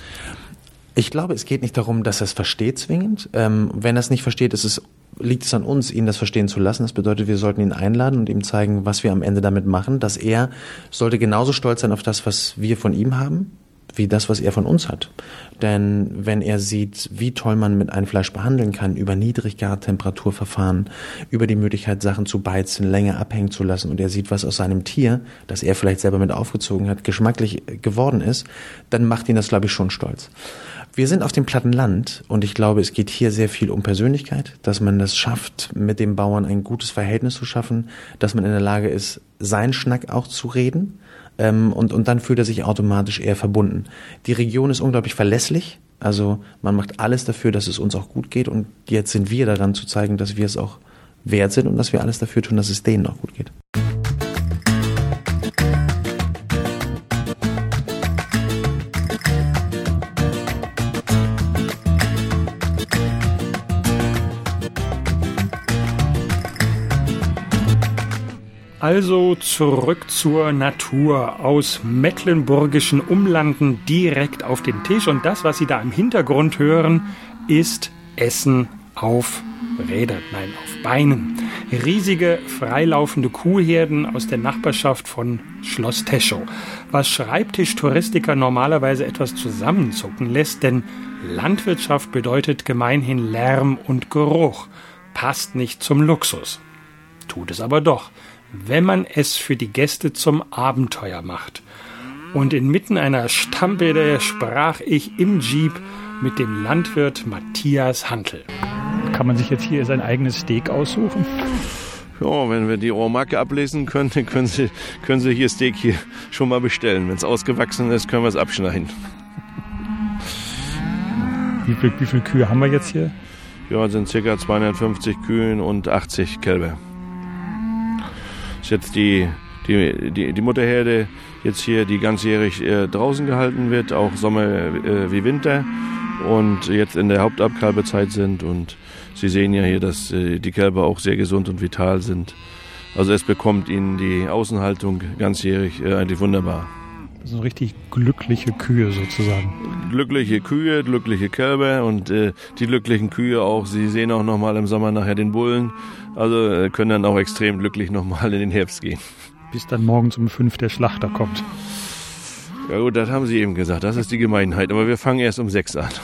Ich glaube, es geht nicht darum, dass er es versteht zwingend. Wenn er es nicht versteht, liegt es an uns, ihn das verstehen zu lassen. Das bedeutet, wir sollten ihn einladen und ihm zeigen, was wir am Ende damit machen. Dass er sollte genauso stolz sein auf das, was wir von ihm haben, wie das, was er von uns hat. Denn wenn er sieht, wie toll man mit einem Fleisch behandeln kann, über Niedriggartemperaturverfahren, über die Möglichkeit, Sachen zu beizen, länger abhängen zu lassen, und er sieht, was aus seinem Tier, das er vielleicht selber mit aufgezogen hat, geschmacklich geworden ist, dann macht ihn das, glaube ich, schon stolz. Wir sind auf dem platten Land und ich glaube, es geht hier sehr viel um Persönlichkeit, dass man das schafft, mit dem Bauern ein gutes Verhältnis zu schaffen, dass man in der Lage ist, seinen Schnack auch zu reden. Und dann fühlt er sich automatisch eher verbunden. Die Region ist unglaublich verlässlich, also man macht alles dafür, dass es uns auch gut geht, und jetzt sind wir daran zu zeigen, dass wir es auch wert sind und dass wir alles dafür tun, dass es denen auch gut geht. Also zurück zur Natur, aus mecklenburgischen Umlanden direkt auf den Tisch. Und das, was Sie da im Hintergrund hören, ist Essen auf Rädern, nein, auf Beinen. Riesige, freilaufende Kuhherden aus der Nachbarschaft von Schloss Teschow. Was Schreibtischtouristiker normalerweise etwas zusammenzucken lässt, denn Landwirtschaft bedeutet gemeinhin Lärm und Geruch. Passt nicht zum Luxus. Tut es aber doch, wenn man es für die Gäste zum Abenteuer macht. Und inmitten einer Stammbäder sprach ich im Jeep mit dem Landwirt Matthias Hantl. Kann man sich jetzt hier sein eigenes Steak aussuchen? Ja, wenn wir die Ohrmarke ablesen können, dann können Sie hier Steak hier schon mal bestellen. Wenn es ausgewachsen ist, können wir es abschneiden. Wie viele Kühe haben wir jetzt hier? Ja, sind ca. 250 Kühen und 80 Kälber. Das ist jetzt die Mutterherde jetzt hier, die ganzjährig draußen gehalten wird, auch Sommer wie Winter und jetzt in der Hauptabkalbezeit sind. Und Sie sehen ja hier, dass die Kälber auch sehr gesund und vital sind. Also es bekommt ihnen die Außenhaltung ganzjährig eigentlich wunderbar. So richtig glückliche Kühe sozusagen. Glückliche Kühe, glückliche Kälber und die glücklichen Kühe auch. Sie sehen auch nochmal im Sommer nachher den Bullen. Also können dann auch extrem glücklich nochmal in den Herbst gehen. Bis dann morgens um 5 der Schlachter kommt. Ja gut, das haben Sie eben gesagt. Das ist die Gemeinheit. Aber wir fangen erst um 6 an.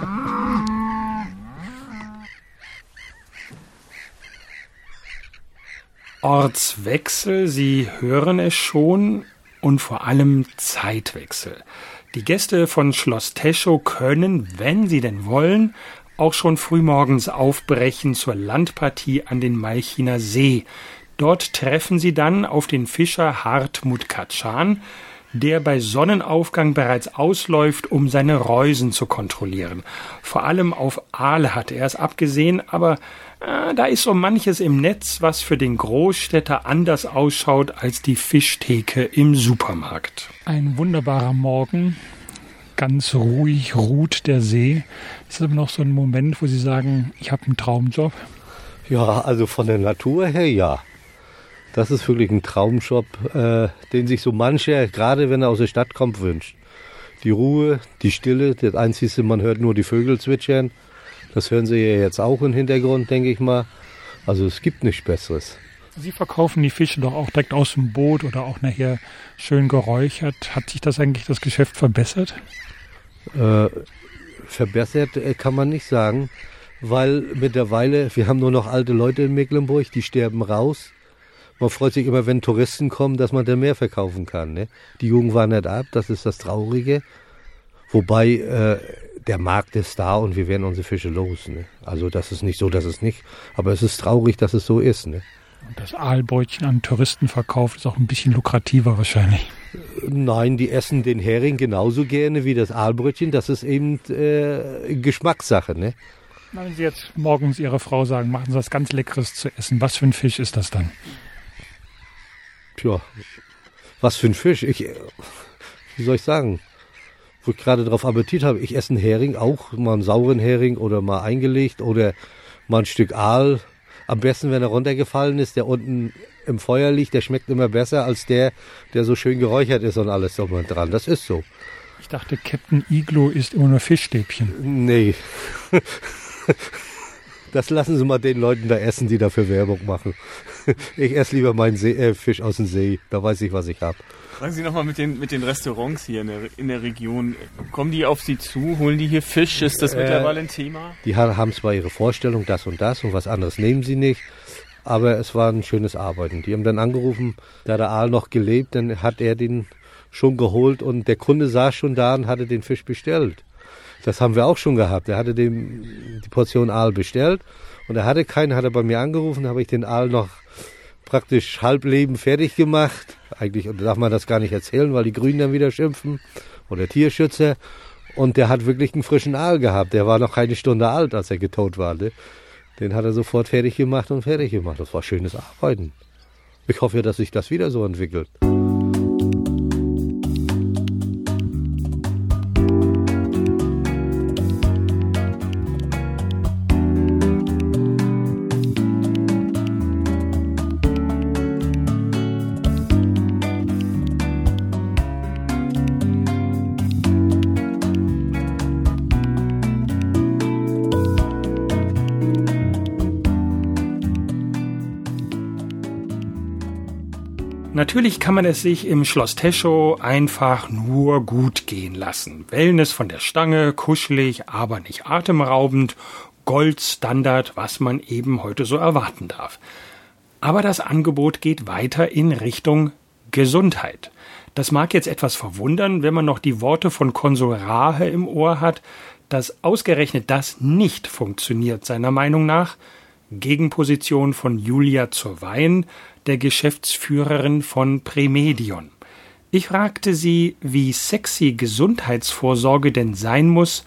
Ortswechsel, Sie hören es schon, und vor allem Zeitwechsel. Die Gäste von Schloss Teschow können, wenn sie denn wollen, auch schon frühmorgens aufbrechen zur Landpartie an den Malchiner See. Dort treffen sie dann auf den Fischer Hartmut Katschan, der bei Sonnenaufgang bereits ausläuft, um seine Reusen zu kontrollieren. Vor allem auf Aale hat er es abgesehen, aber da ist so manches im Netz, was für den Großstädter anders ausschaut als die Fischtheke im Supermarkt. Ein wunderbarer Morgen, ganz ruhig ruht der See. Ist aber noch so ein Moment, wo Sie sagen, ich habe einen Traumjob? Ja, also von der Natur her ja. Das ist wirklich ein Traumjob, den sich so mancher, gerade wenn er aus der Stadt kommt, wünscht. Die Ruhe, die Stille, das Einzige, man hört nur die Vögel zwitschern. Das hören Sie ja jetzt auch im Hintergrund, denke ich mal. Also es gibt nichts Besseres. Sie verkaufen die Fische doch auch direkt aus dem Boot oder auch nachher schön geräuchert. Hat sich das eigentlich das Geschäft verbessert? Verbessert kann man nicht sagen, weil mittlerweile, wir haben nur noch alte Leute in Mecklenburg, die sterben raus. Man freut sich immer, wenn Touristen kommen, dass man da mehr verkaufen kann. Ne? Die Jugend wandert ab, das ist das Traurige. Wobei der Markt ist da und wir werden unsere Fische los. Ne? Also das ist nicht so, dass es nicht. Aber es ist traurig, dass es so ist. Ne? Und das Aalbeutchen an Touristenverkauf ist auch ein bisschen lukrativer wahrscheinlich. Nein, die essen den Hering genauso gerne wie das Aalbrötchen. Das ist eben Geschmackssache. Ne? Wenn Sie jetzt morgens Ihrer Frau sagen, machen Sie was ganz Leckeres zu essen, was für ein Fisch ist das dann? Tja, was für ein Fisch. Wie soll ich sagen? Wo ich gerade drauf Appetit habe, ich esse einen Hering auch, mal einen sauren Hering oder mal eingelegt oder mal ein Stück Aal. Am besten, wenn er runtergefallen ist, der unten im Feuer liegt, der schmeckt immer besser als der so schön geräuchert ist und alles so mal dran. Das ist so. Ich dachte, Captain Iglo isst immer nur Fischstäbchen. Nee. Das lassen Sie mal den Leuten da essen, die dafür Werbung machen. Ich esse lieber meinen Fisch aus dem See. Da weiß ich, was ich habe. Sagen Sie nochmal mit den Restaurants hier in der Region. Kommen die auf Sie zu? Holen die hier Fisch? Ist das mittlerweile ein Thema? Die haben zwar ihre Vorstellung, das und was anderes nehmen sie nicht. Aber es war ein schönes Arbeiten. Die haben dann angerufen, da der Aal noch gelebt, dann hat er den schon geholt und der Kunde saß schon da und hatte den Fisch bestellt. Das haben wir auch schon gehabt. Er hatte die Portion Aal bestellt und er hatte keinen, hat er bei mir angerufen, habe ich den Aal noch praktisch halbleben fertig gemacht. Eigentlich darf man das gar nicht erzählen, weil die Grünen dann wieder schimpfen oder Tierschützer. Und der hat wirklich einen frischen Aal gehabt. Der war noch keine Stunde alt, als er getot war. Ne? Den hat er sofort fertig gemacht. Das war schönes Arbeiten. Ich hoffe, dass sich das wieder so entwickelt. Natürlich kann man es sich im Schloss Teschow einfach nur gut gehen lassen. Wellness von der Stange, kuschelig, aber nicht atemraubend, Goldstandard, was man eben heute so erwarten darf. Aber das Angebot geht weiter in Richtung Gesundheit. Das mag jetzt etwas verwundern, wenn man noch die Worte von Konsul Rahe im Ohr hat, dass ausgerechnet das nicht funktioniert, seiner Meinung nach. Gegenposition von Julia zur Wein, der Geschäftsführerin von Premedion. Ich fragte sie, wie sexy Gesundheitsvorsorge denn sein muss,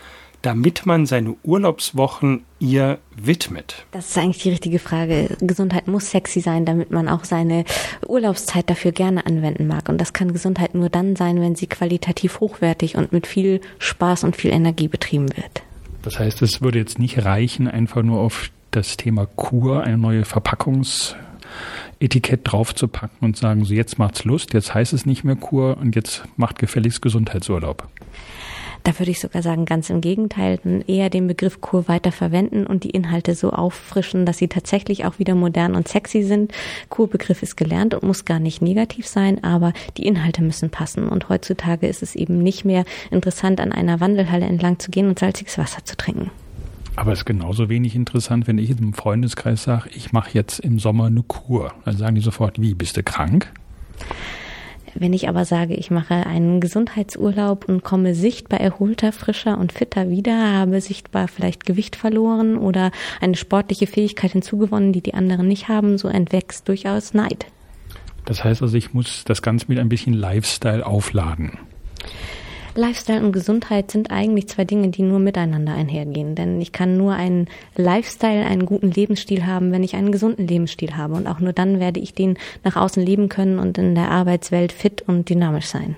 damit man seine Urlaubswochen ihr widmet? Das ist eigentlich die richtige Frage. Gesundheit muss sexy sein, damit man auch seine Urlaubszeit dafür gerne anwenden mag. Und das kann Gesundheit nur dann sein, wenn sie qualitativ hochwertig und mit viel Spaß und viel Energie betrieben wird. Das heißt, es würde jetzt nicht reichen, einfach nur auf das Thema Kur eine neue Verpackungsetikett draufzupacken und sagen, so jetzt macht's Lust, jetzt heißt es nicht mehr Kur und jetzt macht gefälligst Gesundheitsurlaub. Da würde ich sogar sagen, ganz im Gegenteil, eher den Begriff Kur weiter verwenden und die Inhalte so auffrischen, dass sie tatsächlich auch wieder modern und sexy sind. Kurbegriff ist gelernt und muss gar nicht negativ sein, aber die Inhalte müssen passen. Und heutzutage ist es eben nicht mehr interessant, an einer Wandelhalle entlang zu gehen und salziges Wasser zu trinken. Aber es ist genauso wenig interessant, wenn ich in einem Freundeskreis sage, ich mache jetzt im Sommer eine Kur. Dann sagen die sofort, wie, bist du krank? Wenn ich aber sage, ich mache einen Gesundheitsurlaub und komme sichtbar erholter, frischer und fitter wieder, habe sichtbar vielleicht Gewicht verloren oder eine sportliche Fähigkeit hinzugewonnen, die die anderen nicht haben, so entwächst durchaus Neid. Das heißt also, ich muss das Ganze mit ein bisschen Lifestyle aufladen. Lifestyle und Gesundheit sind eigentlich zwei Dinge, die nur miteinander einhergehen. Denn ich kann nur einen Lifestyle, einen guten Lebensstil haben, wenn ich einen gesunden Lebensstil habe. Und auch nur dann werde ich den nach außen leben können und in der Arbeitswelt fit und dynamisch sein.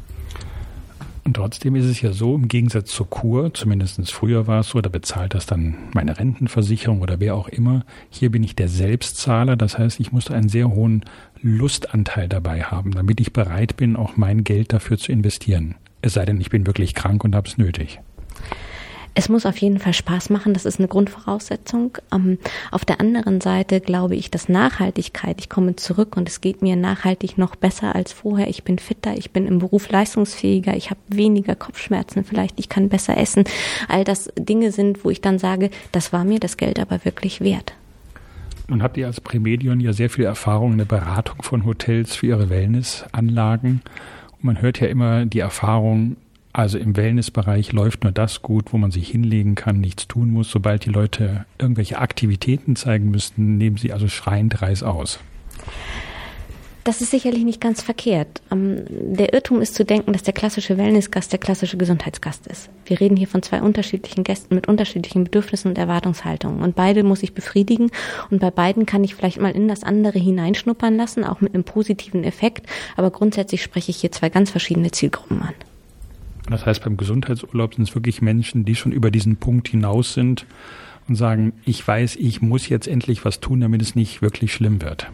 Und trotzdem ist es ja so, im Gegensatz zur Kur, zumindest früher war es so, da bezahlt das dann meine Rentenversicherung oder wer auch immer. Hier bin ich der Selbstzahler, das heißt, ich musste einen sehr hohen Lustanteil dabei haben, damit ich bereit bin, auch mein Geld dafür zu investieren. Es sei denn, ich bin wirklich krank und habe es nötig. Es muss auf jeden Fall Spaß machen, das ist eine Grundvoraussetzung. Auf der anderen Seite glaube ich, dass Nachhaltigkeit, ich komme zurück und es geht mir nachhaltig noch besser als vorher. Ich bin fitter, ich bin im Beruf leistungsfähiger, ich habe weniger Kopfschmerzen vielleicht, ich kann besser essen. All das Dinge sind, wo ich dann sage, das war mir das Geld aber wirklich wert. Nun habt ihr als Premedion ja sehr viel Erfahrung in der Beratung von Hotels für ihre Wellnessanlagen. Man hört ja immer die Erfahrung, also im Wellnessbereich läuft nur das gut, wo man sich hinlegen kann, nichts tun muss. Sobald die Leute irgendwelche Aktivitäten zeigen müssten, nehmen sie also schreiend Reis aus. Das ist sicherlich nicht ganz verkehrt. Der Irrtum ist zu denken, dass der klassische Wellnessgast der klassische Gesundheitsgast ist. Wir reden hier von zwei unterschiedlichen Gästen mit unterschiedlichen Bedürfnissen und Erwartungshaltungen. Und beide muss ich befriedigen. Und bei beiden kann ich vielleicht mal in das andere hineinschnuppern lassen, auch mit einem positiven Effekt. Aber grundsätzlich spreche ich hier zwei ganz verschiedene Zielgruppen an. Das heißt, beim Gesundheitsurlaub sind es wirklich Menschen, die schon über diesen Punkt hinaus sind und sagen, ich weiß, ich muss jetzt endlich was tun, damit es nicht wirklich schlimm wird.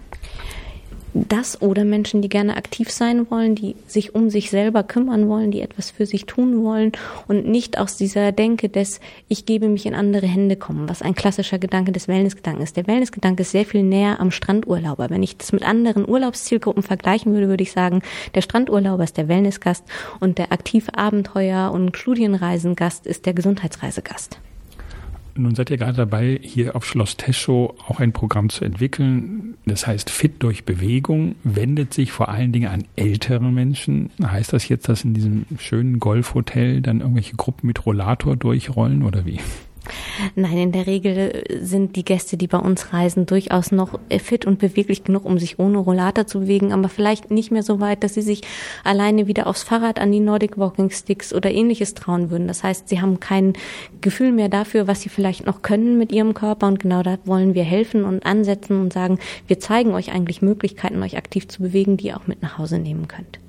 Das oder Menschen, die gerne aktiv sein wollen, die sich um sich selber kümmern wollen, die etwas für sich tun wollen und nicht aus dieser Denke des ich gebe mich in andere Hände kommen, was ein klassischer Gedanke des Wellnessgedanken ist. Der Wellnessgedanke ist sehr viel näher am Strandurlauber. Wenn ich das mit anderen Urlaubszielgruppen vergleichen würde, würde ich sagen, der Strandurlauber ist der Wellnessgast und der aktiv Abenteuer- und Studienreisengast ist der Gesundheitsreisegast. Nun seid ihr gerade dabei, hier auf Schloss Techow auch ein Programm zu entwickeln. Das heißt Fit durch Bewegung, wendet sich vor allen Dingen an ältere Menschen. Heißt das jetzt, dass in diesem schönen Golfhotel dann irgendwelche Gruppen mit Rollator durchrollen oder wie? Nein, in der Regel sind die Gäste, die bei uns reisen, durchaus noch fit und beweglich genug, um sich ohne Rollator zu bewegen, aber vielleicht nicht mehr so weit, dass sie sich alleine wieder aufs Fahrrad an die Nordic Walking Sticks oder ähnliches trauen würden. Das heißt, sie haben kein Gefühl mehr dafür, was sie vielleicht noch können mit ihrem Körper und genau da wollen wir helfen und ansetzen und sagen, wir zeigen euch eigentlich Möglichkeiten, euch aktiv zu bewegen, die ihr auch mit nach Hause nehmen könnt.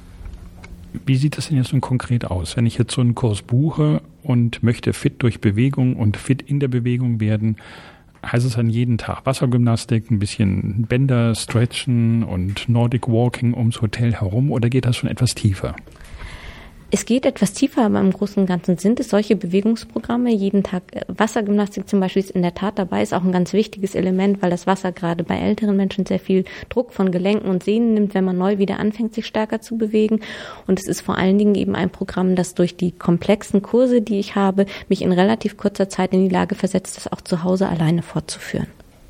Wie sieht das denn jetzt nun konkret aus? Wenn ich jetzt so einen Kurs buche und möchte fit durch Bewegung und fit in der Bewegung werden, heißt es dann jeden Tag Wassergymnastik, ein bisschen Bänder, Stretchen und Nordic Walking ums Hotel herum oder geht das schon etwas tiefer? Es geht etwas tiefer, aber im Großen und Ganzen sind es solche Bewegungsprogramme. Jeden Tag Wassergymnastik zum Beispiel ist in der Tat dabei, ist auch ein ganz wichtiges Element, weil das Wasser gerade bei älteren Menschen sehr viel Druck von Gelenken und Sehnen nimmt, wenn man neu wieder anfängt, sich stärker zu bewegen. Und es ist vor allen Dingen eben ein Programm, das durch die komplexen Kurse, die ich habe, mich in relativ kurzer Zeit in die Lage versetzt, das auch zu Hause alleine fortzuführen.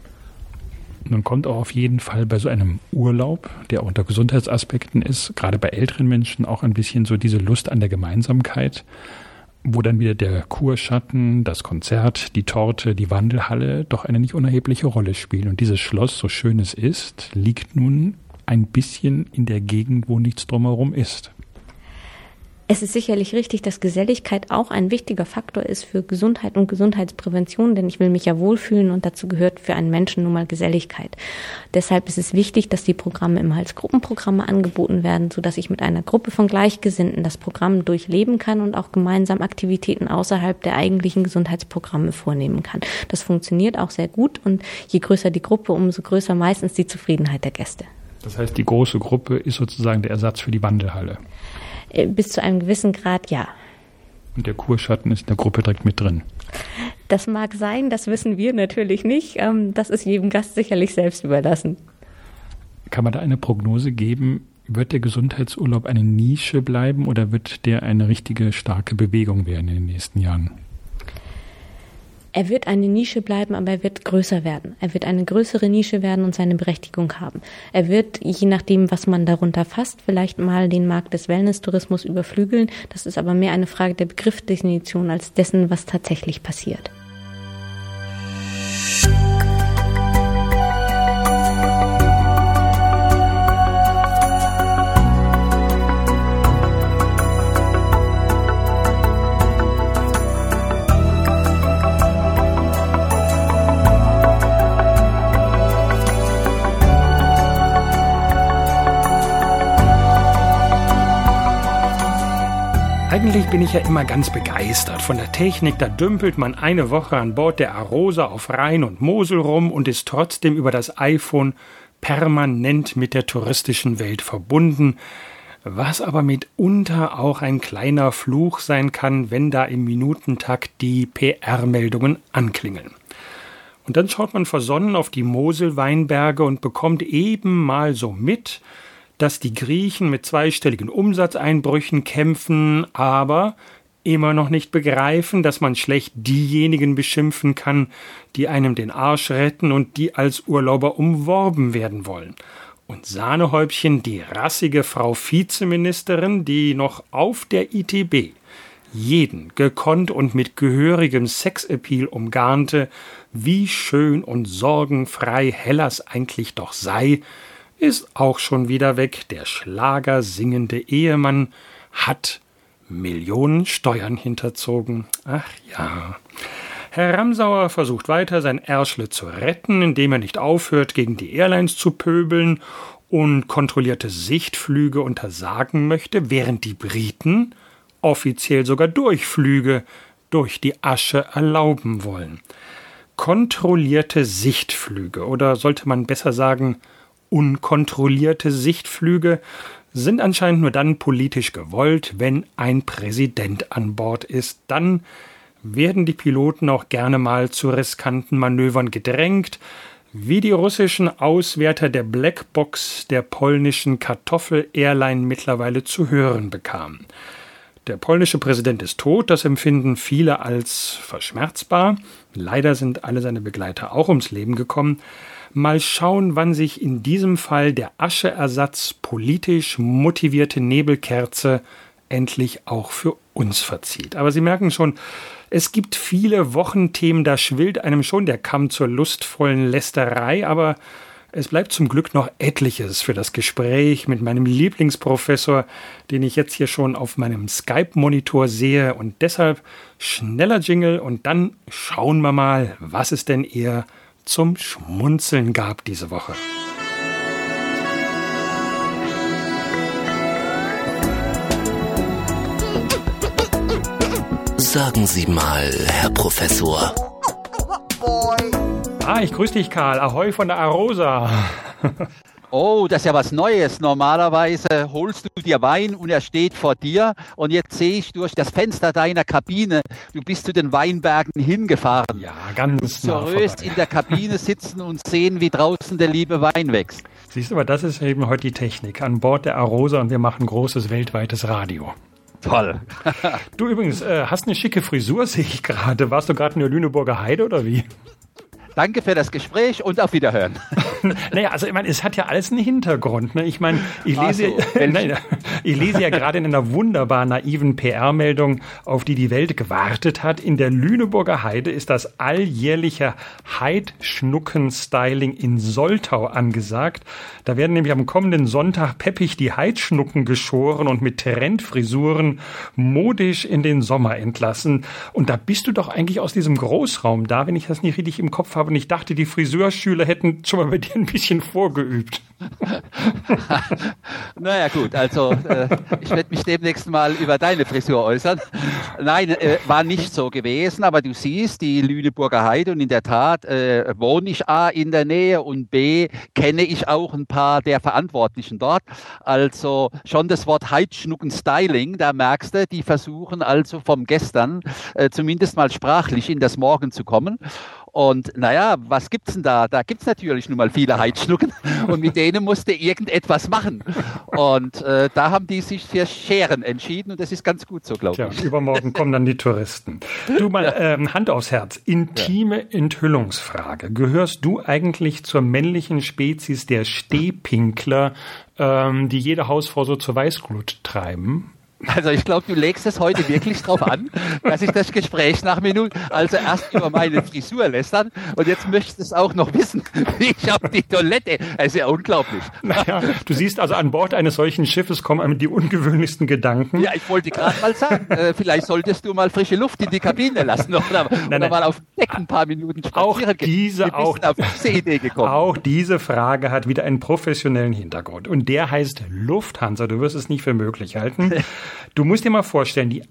Nun kommt auch auf jeden Fall bei so einem Urlaub, der auch unter Gesundheitsaspekten ist, gerade bei älteren Menschen auch ein bisschen so diese Lust an der Gemeinsamkeit, wo dann wieder der Kurschatten, das Konzert, die Torte, die Wandelhalle doch eine nicht unerhebliche Rolle spielen. Und dieses Schloss, so schön es ist, liegt nun ein bisschen in der Gegend, wo nichts drumherum ist. Es ist sicherlich richtig, dass Geselligkeit auch ein wichtiger Faktor ist für Gesundheit und Gesundheitsprävention, denn ich will mich ja wohlfühlen und dazu gehört für einen Menschen nun mal Geselligkeit. Deshalb ist es wichtig, dass die Programme immer als Gruppenprogramme angeboten werden, sodass ich mit einer Gruppe von Gleichgesinnten das Programm durchleben kann und auch gemeinsam Aktivitäten außerhalb der eigentlichen Gesundheitsprogramme vornehmen kann. Das funktioniert auch sehr gut und je größer die Gruppe, umso größer meistens die Zufriedenheit der Gäste. Das heißt, die große Gruppe ist sozusagen der Ersatz für die Wandelhalle? Bis zu einem gewissen Grad, ja. Und der Kurschatten ist in der Gruppe direkt mit drin? Das mag sein, das wissen wir natürlich nicht. Das ist jedem Gast sicherlich selbst überlassen. Kann man da eine Prognose geben? Wird der Gesundheitsurlaub eine Nische bleiben oder wird der eine richtige starke Bewegung werden in den nächsten Jahren? Er wird eine Nische bleiben, aber er wird größer werden. Er wird eine größere Nische werden und seine Berechtigung haben. Er wird, je nachdem, was man darunter fasst, vielleicht mal den Markt des Wellness-Tourismus überflügeln. Das ist aber mehr eine Frage der Begriffsdefinition als dessen, was tatsächlich passiert. Eigentlich bin ich ja immer ganz begeistert von der Technik. Da dümpelt man eine Woche an Bord der Arosa auf Rhein und Mosel rum und ist trotzdem über das iPhone permanent mit der touristischen Welt verbunden. Was aber mitunter auch ein kleiner Fluch sein kann, wenn da im Minutentakt die PR-Meldungen anklingeln. Und dann schaut man versonnen auf die Moselweinberge und bekommt eben mal so mit, dass die Griechen mit zweistelligen Umsatzeinbrüchen kämpfen, aber immer noch nicht begreifen, dass man schlecht diejenigen beschimpfen kann, die einem den Arsch retten und die als Urlauber umworben werden wollen. Und Sahnehäubchen, die rassige Frau Vizeministerin, die noch auf der ITB jeden gekonnt und mit gehörigem Sexappeal umgarnte, wie schön und sorgenfrei Hellas eigentlich doch sei, ist auch schon wieder weg. Der schlagersingende Ehemann hat Millionen Steuern hinterzogen. Ach ja. Herr Ramsauer versucht weiter, sein Ärschle zu retten, indem er nicht aufhört, gegen die Airlines zu pöbeln und kontrollierte Sichtflüge untersagen möchte, während die Briten offiziell sogar Durchflüge durch die Asche erlauben wollen. Kontrollierte Sichtflüge, oder sollte man besser sagen, unkontrollierte Sichtflüge, sind anscheinend nur dann politisch gewollt, wenn ein Präsident an Bord ist. Dann werden die Piloten auch gerne mal zu riskanten Manövern gedrängt, wie die russischen Auswärter der Blackbox der polnischen Kartoffel-Airline mittlerweile zu hören bekamen. Der polnische Präsident ist tot, das empfinden viele als verschmerzbar. Leider sind alle seine Begleiter auch ums Leben gekommen. Mal schauen, wann sich in diesem Fall der Ascheersatz politisch motivierte Nebelkerze endlich auch für uns verzieht. Aber Sie merken schon, es gibt viele Wochenthemen, da schwillt einem schon der Kamm zur lustvollen Lästerei, aber es bleibt zum Glück noch etliches für das Gespräch mit meinem Lieblingsprofessor, den ich jetzt hier schon auf meinem Skype-Monitor sehe, und deshalb schneller Jingle und dann schauen wir mal, was es denn eher zum Schmunzeln gab diese Woche. Sagen Sie mal, Herr Professor. Ich grüße dich, Karl. Ahoi von der Arosa. Oh, das ist ja was Neues. Normalerweise holst du dir Wein und er steht vor dir. Und jetzt sehe ich durch das Fenster deiner Kabine, du bist zu den Weinbergen hingefahren. Ja, ganz nah vorbei. Du sollst in der Kabine sitzen und sehen, wie draußen der liebe Wein wächst. Siehst du, aber das ist eben heute die Technik. An Bord der Arosa und wir machen großes weltweites Radio. Toll. Du übrigens, hast eine schicke Frisur, sehe ich gerade. Warst du gerade in der Lüneburger Heide oder wie? Danke für das Gespräch und auf Wiederhören. Naja, also ich meine, es hat ja alles einen Hintergrund. Ne? Ich meine, ich lese ja gerade in einer wunderbar naiven PR-Meldung, auf die Welt gewartet hat. In der Lüneburger Heide ist das alljährliche Heidschnucken-Styling in Soltau angesagt. Da werden nämlich am kommenden Sonntag peppig die Heidschnucken geschoren und mit Trendfrisuren modisch in den Sommer entlassen. Und da bist du doch eigentlich aus diesem Großraum da, wenn ich das nicht richtig im Kopf habe. Und ich dachte, die Friseurschüler hätten schon mal bei dir ein bisschen vorgeübt. Naja gut, also ich werde mich demnächst mal über deine Frisur äußern. Nein, war nicht so gewesen, aber du siehst, die Lüneburger Heide und in der Tat wohne ich A in der Nähe und B kenne ich auch ein paar der Verantwortlichen dort. Also schon das Wort Heidschnucken-Styling, da merkst du, die versuchen also vom Gestern zumindest mal sprachlich in das Morgen zu kommen. Und naja, was gibt's denn da? Da gibt's natürlich nun mal viele Heidschnucken und mit denen musste irgendetwas machen. Und da haben die sich für Scheren entschieden und das ist ganz gut so, glaube ich. Übermorgen kommen dann die Touristen. Du mal, Hand aufs Herz, intime Enthüllungsfrage. Gehörst du eigentlich zur männlichen Spezies der Stehpinkler, die jede Hausfrau so zur Weißglut treiben? Also ich glaube, du legst es heute wirklich drauf an, dass ich das Gespräch nach Minuten, also erst über meine Frisur lästern und jetzt möchtest du es auch noch wissen, wie ich auf die Toilette, das ist ja unglaublich. Naja, du siehst also, an Bord eines solchen Schiffes kommen einem die ungewöhnlichsten Gedanken. Ja, ich wollte gerade mal sagen, vielleicht solltest du mal frische Luft in die Kabine lassen oder mal auf dem Deck ein paar Minuten spazieren gehen. Auch diese Idee gekommen. Auch diese Frage hat wieder einen professionellen Hintergrund und der heißt Lufthansa. Du wirst es nicht für möglich halten. Du musst dir mal vorstellen, die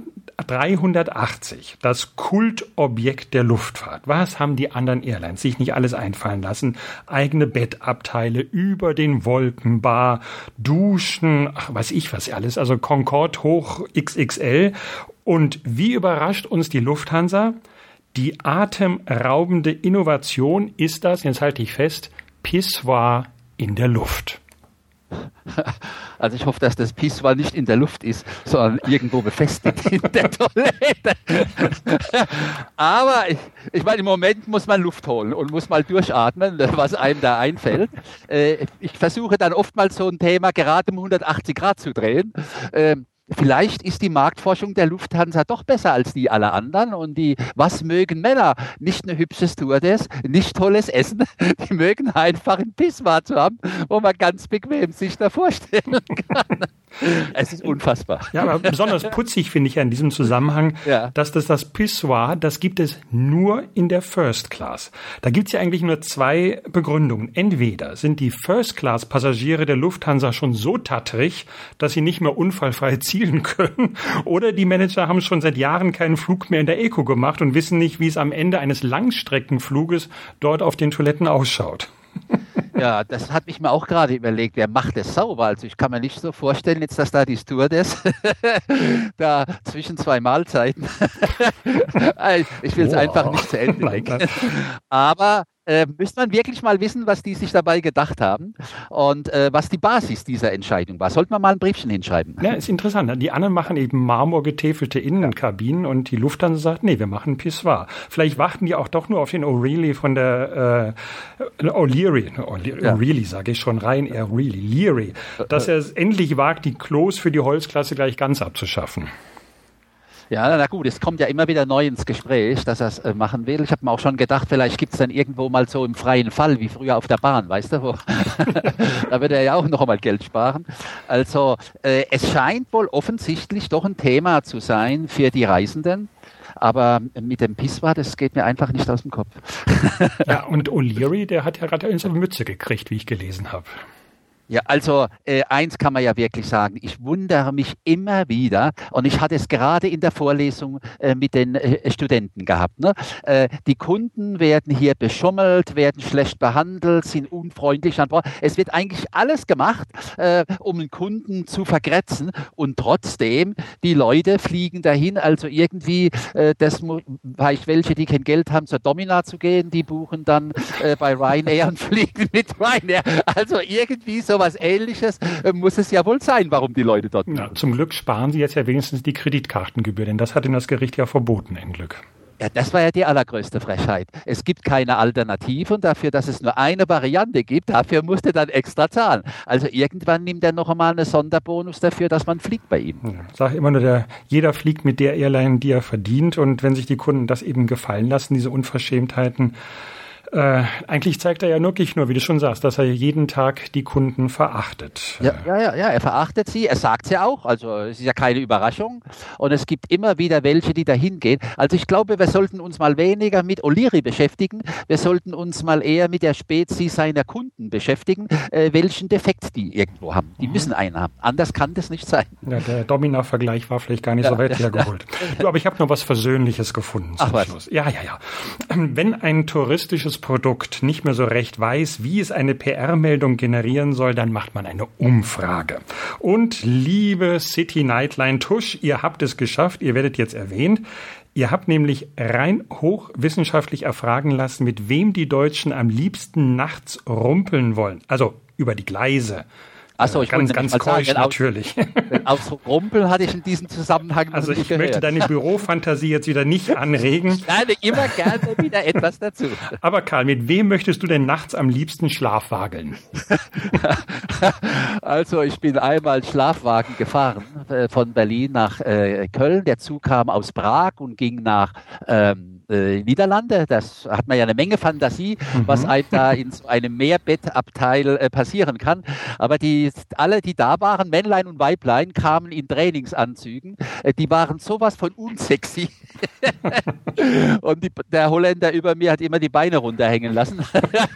A380, das Kultobjekt der Luftfahrt. Was haben die anderen Airlines sich nicht alles einfallen lassen? Eigene Bettabteile über den Wolken, Bar, Duschen, ach, weiß ich was alles. Also Concorde hoch XXL. Und wie überrascht uns die Lufthansa? Die atemberaubende Innovation ist das, jetzt halte ich fest, Pissoir in der Luft. Also ich hoffe, dass das Pissoir nicht in der Luft ist, sondern irgendwo befestigt in der Toilette. Aber ich meine, im Moment muss man Luft holen und muss mal durchatmen, was einem da einfällt. Ich versuche dann oftmals so ein Thema gerade um 180 Grad zu drehen. Vielleicht ist die Marktforschung der Lufthansa doch besser als die aller anderen und die, was mögen Männer? Nicht eine hübsche Stewardess, nicht tolles Essen, die mögen einfach ein Pissoir zu haben, wo man ganz bequem sich da vorstellen kann. Es ist unfassbar. Ja, aber besonders putzig finde ich ja in diesem Zusammenhang, dass das Pissoir, das gibt es nur in der First Class. Da gibt es ja eigentlich nur zwei Begründungen. Entweder sind die First Class Passagiere der Lufthansa schon so tattrig, dass sie nicht mehr unfallfrei zielen können, oder die Manager haben schon seit Jahren keinen Flug mehr in der Eco gemacht und wissen nicht, wie es am Ende eines Langstreckenfluges dort auf den Toiletten ausschaut. Ja, das hat mich mir auch gerade überlegt, wer macht das sauber? Also ich kann mir nicht so vorstellen, jetzt, dass da die Stewardess da zwischen zwei Mahlzeiten, ich will es einfach nicht zu Ende denken, aber müsste man wirklich mal wissen, was die sich dabei gedacht haben und was die Basis dieser Entscheidung war. Sollte man mal ein Briefchen hinschreiben. Ja, ist interessant. Die anderen machen eben marmorgetäfelte Innenkabinen und die Lufthansa sagt, nee, wir machen Pissoir. Vielleicht warten die auch doch nur auf den O'Reilly von der O'Reilly sage ich schon, Ryanair Leary, dass er es endlich wagt, die Klos für die Holzklasse gleich ganz abzuschaffen. Ja, na gut, es kommt ja immer wieder neu ins Gespräch, dass er es machen will. Ich habe mir auch schon gedacht, vielleicht gibt es dann irgendwo mal so im freien Fall, wie früher auf der Bahn, weißt du, wo da würde er ja auch noch einmal Geld sparen. Also es scheint wohl offensichtlich doch ein Thema zu sein für die Reisenden. Aber mit dem Pissoir, das geht mir einfach nicht aus dem Kopf. Ja, und O'Leary, der hat ja gerade eine Mütze gekriegt, wie ich gelesen habe. Ja, also eins kann man ja wirklich sagen, ich wundere mich immer wieder und ich hatte es gerade in der Vorlesung mit den Studenten gehabt. Ne? Die Kunden werden hier beschummelt, werden schlecht behandelt, sind unfreundlich an Bord. Es wird eigentlich alles gemacht, um den Kunden zu vergrätzen und trotzdem, die Leute fliegen dahin, also irgendwie, vielleicht welche, die kein Geld haben, zur Domina zu gehen, die buchen dann bei Ryanair und fliegen mit Ryanair. Also irgendwie so was Ähnliches muss es ja wohl sein, warum die Leute dort zum Glück sparen sie jetzt ja wenigstens die Kreditkartengebühr, denn das hat ihnen das Gericht ja verboten, ein Glück. Ja, das war ja die allergrößte Frechheit. Es gibt keine Alternative und dafür, dass es nur eine Variante gibt, dafür musst du dann extra zahlen. Also irgendwann nimmt er noch einmal einen Sonderbonus dafür, dass man fliegt bei ihm. Ich sage immer nur, jeder fliegt mit der Airline, die er verdient, und wenn sich die Kunden das eben gefallen lassen, diese Unverschämtheiten, eigentlich zeigt er ja wirklich nur, wie du schon sagst, dass er jeden Tag die Kunden verachtet. Ja, er verachtet sie, er sagt es ja auch, also es ist ja keine Überraschung und es gibt immer wieder welche, die da hingehen. Also ich glaube, wir sollten uns mal weniger mit O'Leary beschäftigen, wir sollten uns mal eher mit der Spezies seiner Kunden beschäftigen, welchen Defekt die irgendwo haben. Die müssen einen haben, anders kann das nicht sein. Ja, der Domina-Vergleich war vielleicht gar nicht so weit hergeholt. Du, aber ich habe noch was Versöhnliches gefunden zum Schluss. Ja. Wenn ein touristisches Produkt nicht mehr so recht weiß, wie es eine PR-Meldung generieren soll, dann macht man eine Umfrage. Und liebe City Nightline Tusch, ihr habt es geschafft, ihr werdet jetzt erwähnt. Ihr habt nämlich rein hochwissenschaftlich erfragen lassen, mit wem die Deutschen am liebsten nachts rumpeln wollen. Also über die Gleise. Achso, ich ganz keusch sagen, natürlich. Aus Rumpel hatte ich in diesem Zusammenhang also ich möchte deine Bürofantasie jetzt wieder nicht anregen. Ich lerne immer gerne wieder etwas dazu. Aber Karl, mit wem möchtest du denn nachts am liebsten schlafwageln? Also ich bin einmal Schlafwagen gefahren von Berlin nach Köln. Der Zug kam aus Prag und ging nach Niederlande. Das hat man ja eine Menge Fantasie, was einem da in so einem Mehrbettabteil passieren kann. Aber alle, die da waren, Männlein und Weiblein, kamen in Trainingsanzügen. Die waren sowas von unsexy. Und der Holländer über mir hat immer die Beine runterhängen lassen.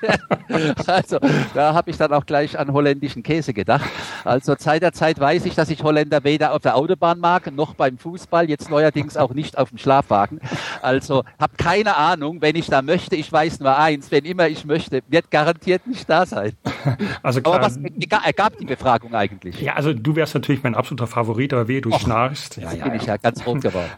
Also da habe ich dann auch gleich an holländischen Käse gedacht. Also seit der Zeit weiß ich, dass ich Holländer weder auf der Autobahn mag, noch beim Fußball, jetzt neuerdings auch nicht auf dem Schlafwagen. Also habe keine Ahnung, wenn ich da möchte, ich weiß nur eins, wenn immer ich möchte, wird garantiert nicht da sein. Also klar, aber was ergab die Befragung eigentlich? Ja, also du wärst natürlich mein absoluter Favorit, aber wehe, du schnarchst. Ja, bin ich ja ganz rot geworden.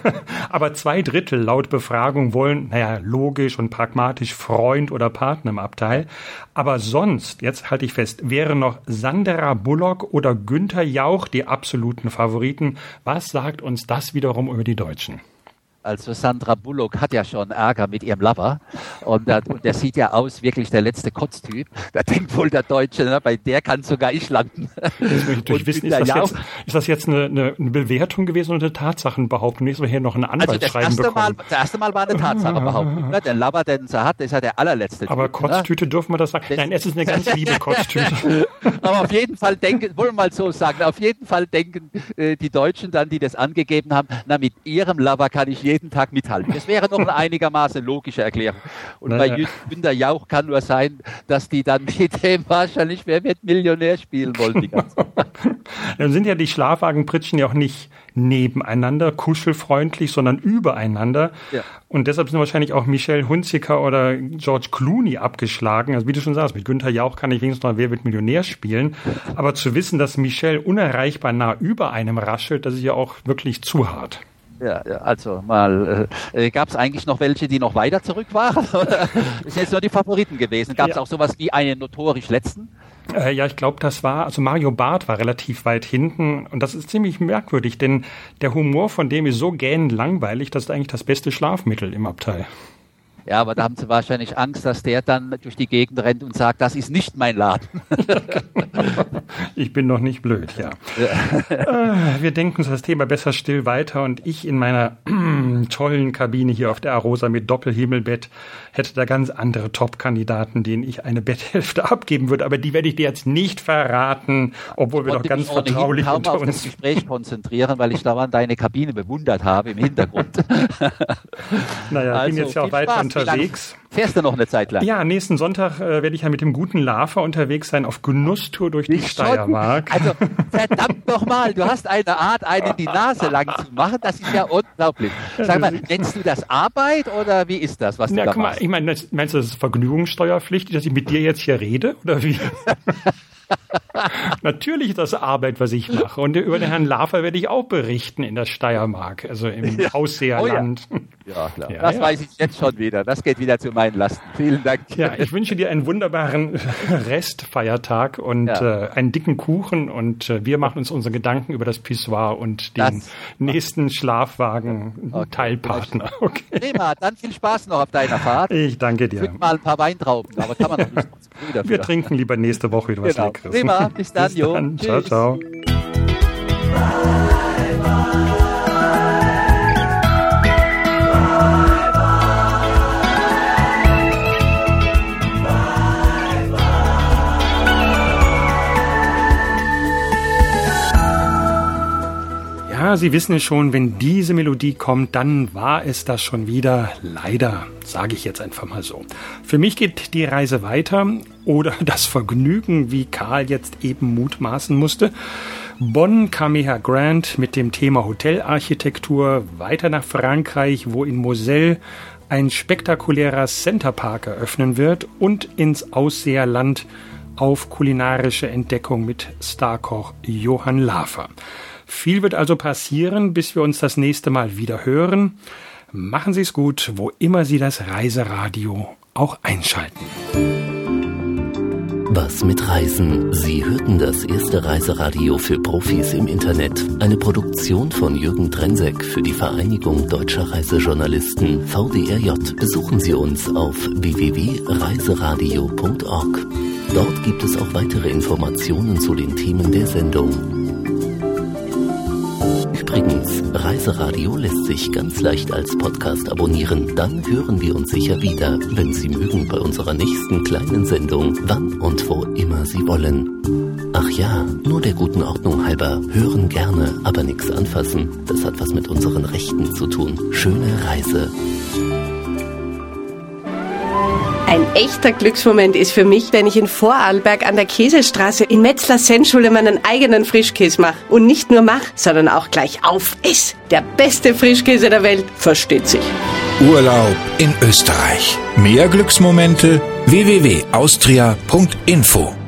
Aber 2/3 laut Befragung wollen, logisch und pragmatisch Freund oder Partner im Abteil. Aber sonst, jetzt halte ich fest, wären noch Sandra Bullock oder Günther Jauch die absoluten Favoriten. Was sagt uns das wiederum über die Deutschen? Also Sandra Bullock hat ja schon Ärger mit ihrem Lover und der sieht ja aus, wirklich der letzte Kotztyp. Da denkt wohl der Deutsche, ne, bei der kann sogar ich landen. Jetzt möchte ich natürlich wissen, ist das jetzt eine Bewertung gewesen oder eine Tatsachenbehauptung? Nächstes Mal hier noch eine Anwaltsschreiben bekommen. Das erste Mal war eine Tatsachenbehauptung. Ne? Der Lover, den sie hat, ist ja der allerletzte Typ. Aber Kotztüte, ne? Dürfen wir das sagen? Nein, es ist eine ganz liebe Kotztüte. Aber auf jeden Fall wollen wir mal so sagen, auf jeden Fall denken die Deutschen dann, die das angegeben haben, na, mit ihrem Lover kann ich jeden Tag mithalten. Das wäre noch eine einigermaßen logische Erklärung. Und bei Günther Jauch kann nur sein, dass die dann mit dem wahrscheinlich Wer wird Millionär spielen wollen. Die ganze Dann sind ja die Schlafwagenpritschen ja auch nicht nebeneinander, kuschelfreundlich, sondern übereinander. Ja. Und deshalb sind wahrscheinlich auch Michelle Hunziker oder George Clooney abgeschlagen. Also wie du schon sagst, mit Günther Jauch kann ich wenigstens noch Wer wird Millionär spielen. Aber zu wissen, dass Michelle unerreichbar nah über einem raschelt, das ist ja auch wirklich zu hart. Ja, also mal, gab es eigentlich noch welche, die noch weiter zurück waren? Oder ist jetzt nur die Favoriten gewesen? Gab es auch sowas wie einen notorisch letzten? Ja, ich glaube, also Mario Barth war relativ weit hinten und das ist ziemlich merkwürdig, denn der Humor von dem ist so gähnend langweilig, das ist eigentlich das beste Schlafmittel im Abteil. Ja, aber da haben sie wahrscheinlich Angst, dass der dann durch die Gegend rennt und sagt, das ist nicht mein Laden. Ich bin noch nicht blöd, ja. Wir denken uns das Thema besser still weiter und ich in meiner tollen Kabine hier auf der Arosa mit Doppelhimmelbett hätte da ganz andere Top-Kandidaten, denen ich eine Betthälfte abgeben würde, aber die werde ich dir jetzt nicht verraten, obwohl wir doch ganz vertraulich unter uns... auf das Gespräch konzentrieren, weil ich dauernd deine Kabine bewundert habe im Hintergrund. Naja, ich bin jetzt ja auch weiter unterwegs. Fährst du noch eine Zeit lang? Ja, nächsten Sonntag werde ich ja mit dem guten Lava unterwegs sein auf Genusstour durch die Steiermark. Also verdammt nochmal, du hast eine Art, einen die Nase lang zu machen, das ist ja unglaublich. Sag mal, nennst du das Arbeit oder wie ist das, was du da machst? Ich meine, meinst du, das ist vergnügungssteuerpflichtig, dass ich mit dir jetzt hier rede oder wie? Natürlich ist das Arbeit, was ich mache. Und über den Herrn Lava werde ich auch berichten in der Steiermark, also im Hausseerland. Oh Ja, klar. Ja, das weiß ich jetzt schon wieder. Das geht wieder zu meinen Lasten. Vielen Dank. Ja, ich wünsche dir einen wunderbaren Restfeiertag und einen dicken Kuchen. Und wir machen uns unsere Gedanken über das Pissoir und den nächsten Schlafwagen-Teilpartner. Okay. Prima, dann viel Spaß noch auf deiner Fahrt. Ich danke dir. Trink mal ein paar Weintrauben, aber kann man noch nicht zu früh dafür. Wir trinken lieber nächste Woche wieder was Leckeres. Prima, bis dann, Jo. Ciao, ciao. Ja, Sie wissen es schon, wenn diese Melodie kommt, dann war es das schon wieder. Leider, sage ich jetzt einfach mal so. Für mich geht die Reise weiter oder das Vergnügen, wie Karl jetzt eben mutmaßen musste. Bonn kam Herr Grant mit dem Thema Hotelarchitektur weiter nach Frankreich, wo in Moselle ein spektakulärer Centerpark eröffnen wird und ins Ausseerland auf kulinarische Entdeckung mit Starkoch Johann Lafer. Viel wird also passieren, bis wir uns das nächste Mal wieder hören. Machen Sie es gut, wo immer Sie das Reiseradio auch einschalten. Was mit Reisen? Sie hörten das erste Reiseradio für Profis im Internet. Eine Produktion von Jürgen Drensek für die Vereinigung Deutscher Reisejournalisten VDRJ. Besuchen Sie uns auf www.reiseradio.org. Dort gibt es auch weitere Informationen zu den Themen der Sendung. Übrigens, Reiseradio lässt sich ganz leicht als Podcast abonnieren. Dann hören wir uns sicher wieder, wenn Sie mögen, bei unserer nächsten kleinen Sendung, wann und wo immer Sie wollen. Ach ja, nur der guten Ordnung halber, hören gerne, aber nichts anfassen. Das hat was mit unseren Rechten zu tun. Schöne Reise. Ein echter Glücksmoment ist für mich, wenn ich in Vorarlberg an der Käsestraße in Metzler Sennschule meinen eigenen Frischkäse mache. Und nicht nur mache, sondern auch gleich aufesse. Der beste Frischkäse der Welt, versteht sich. Urlaub in Österreich. Mehr Glücksmomente www.austria.info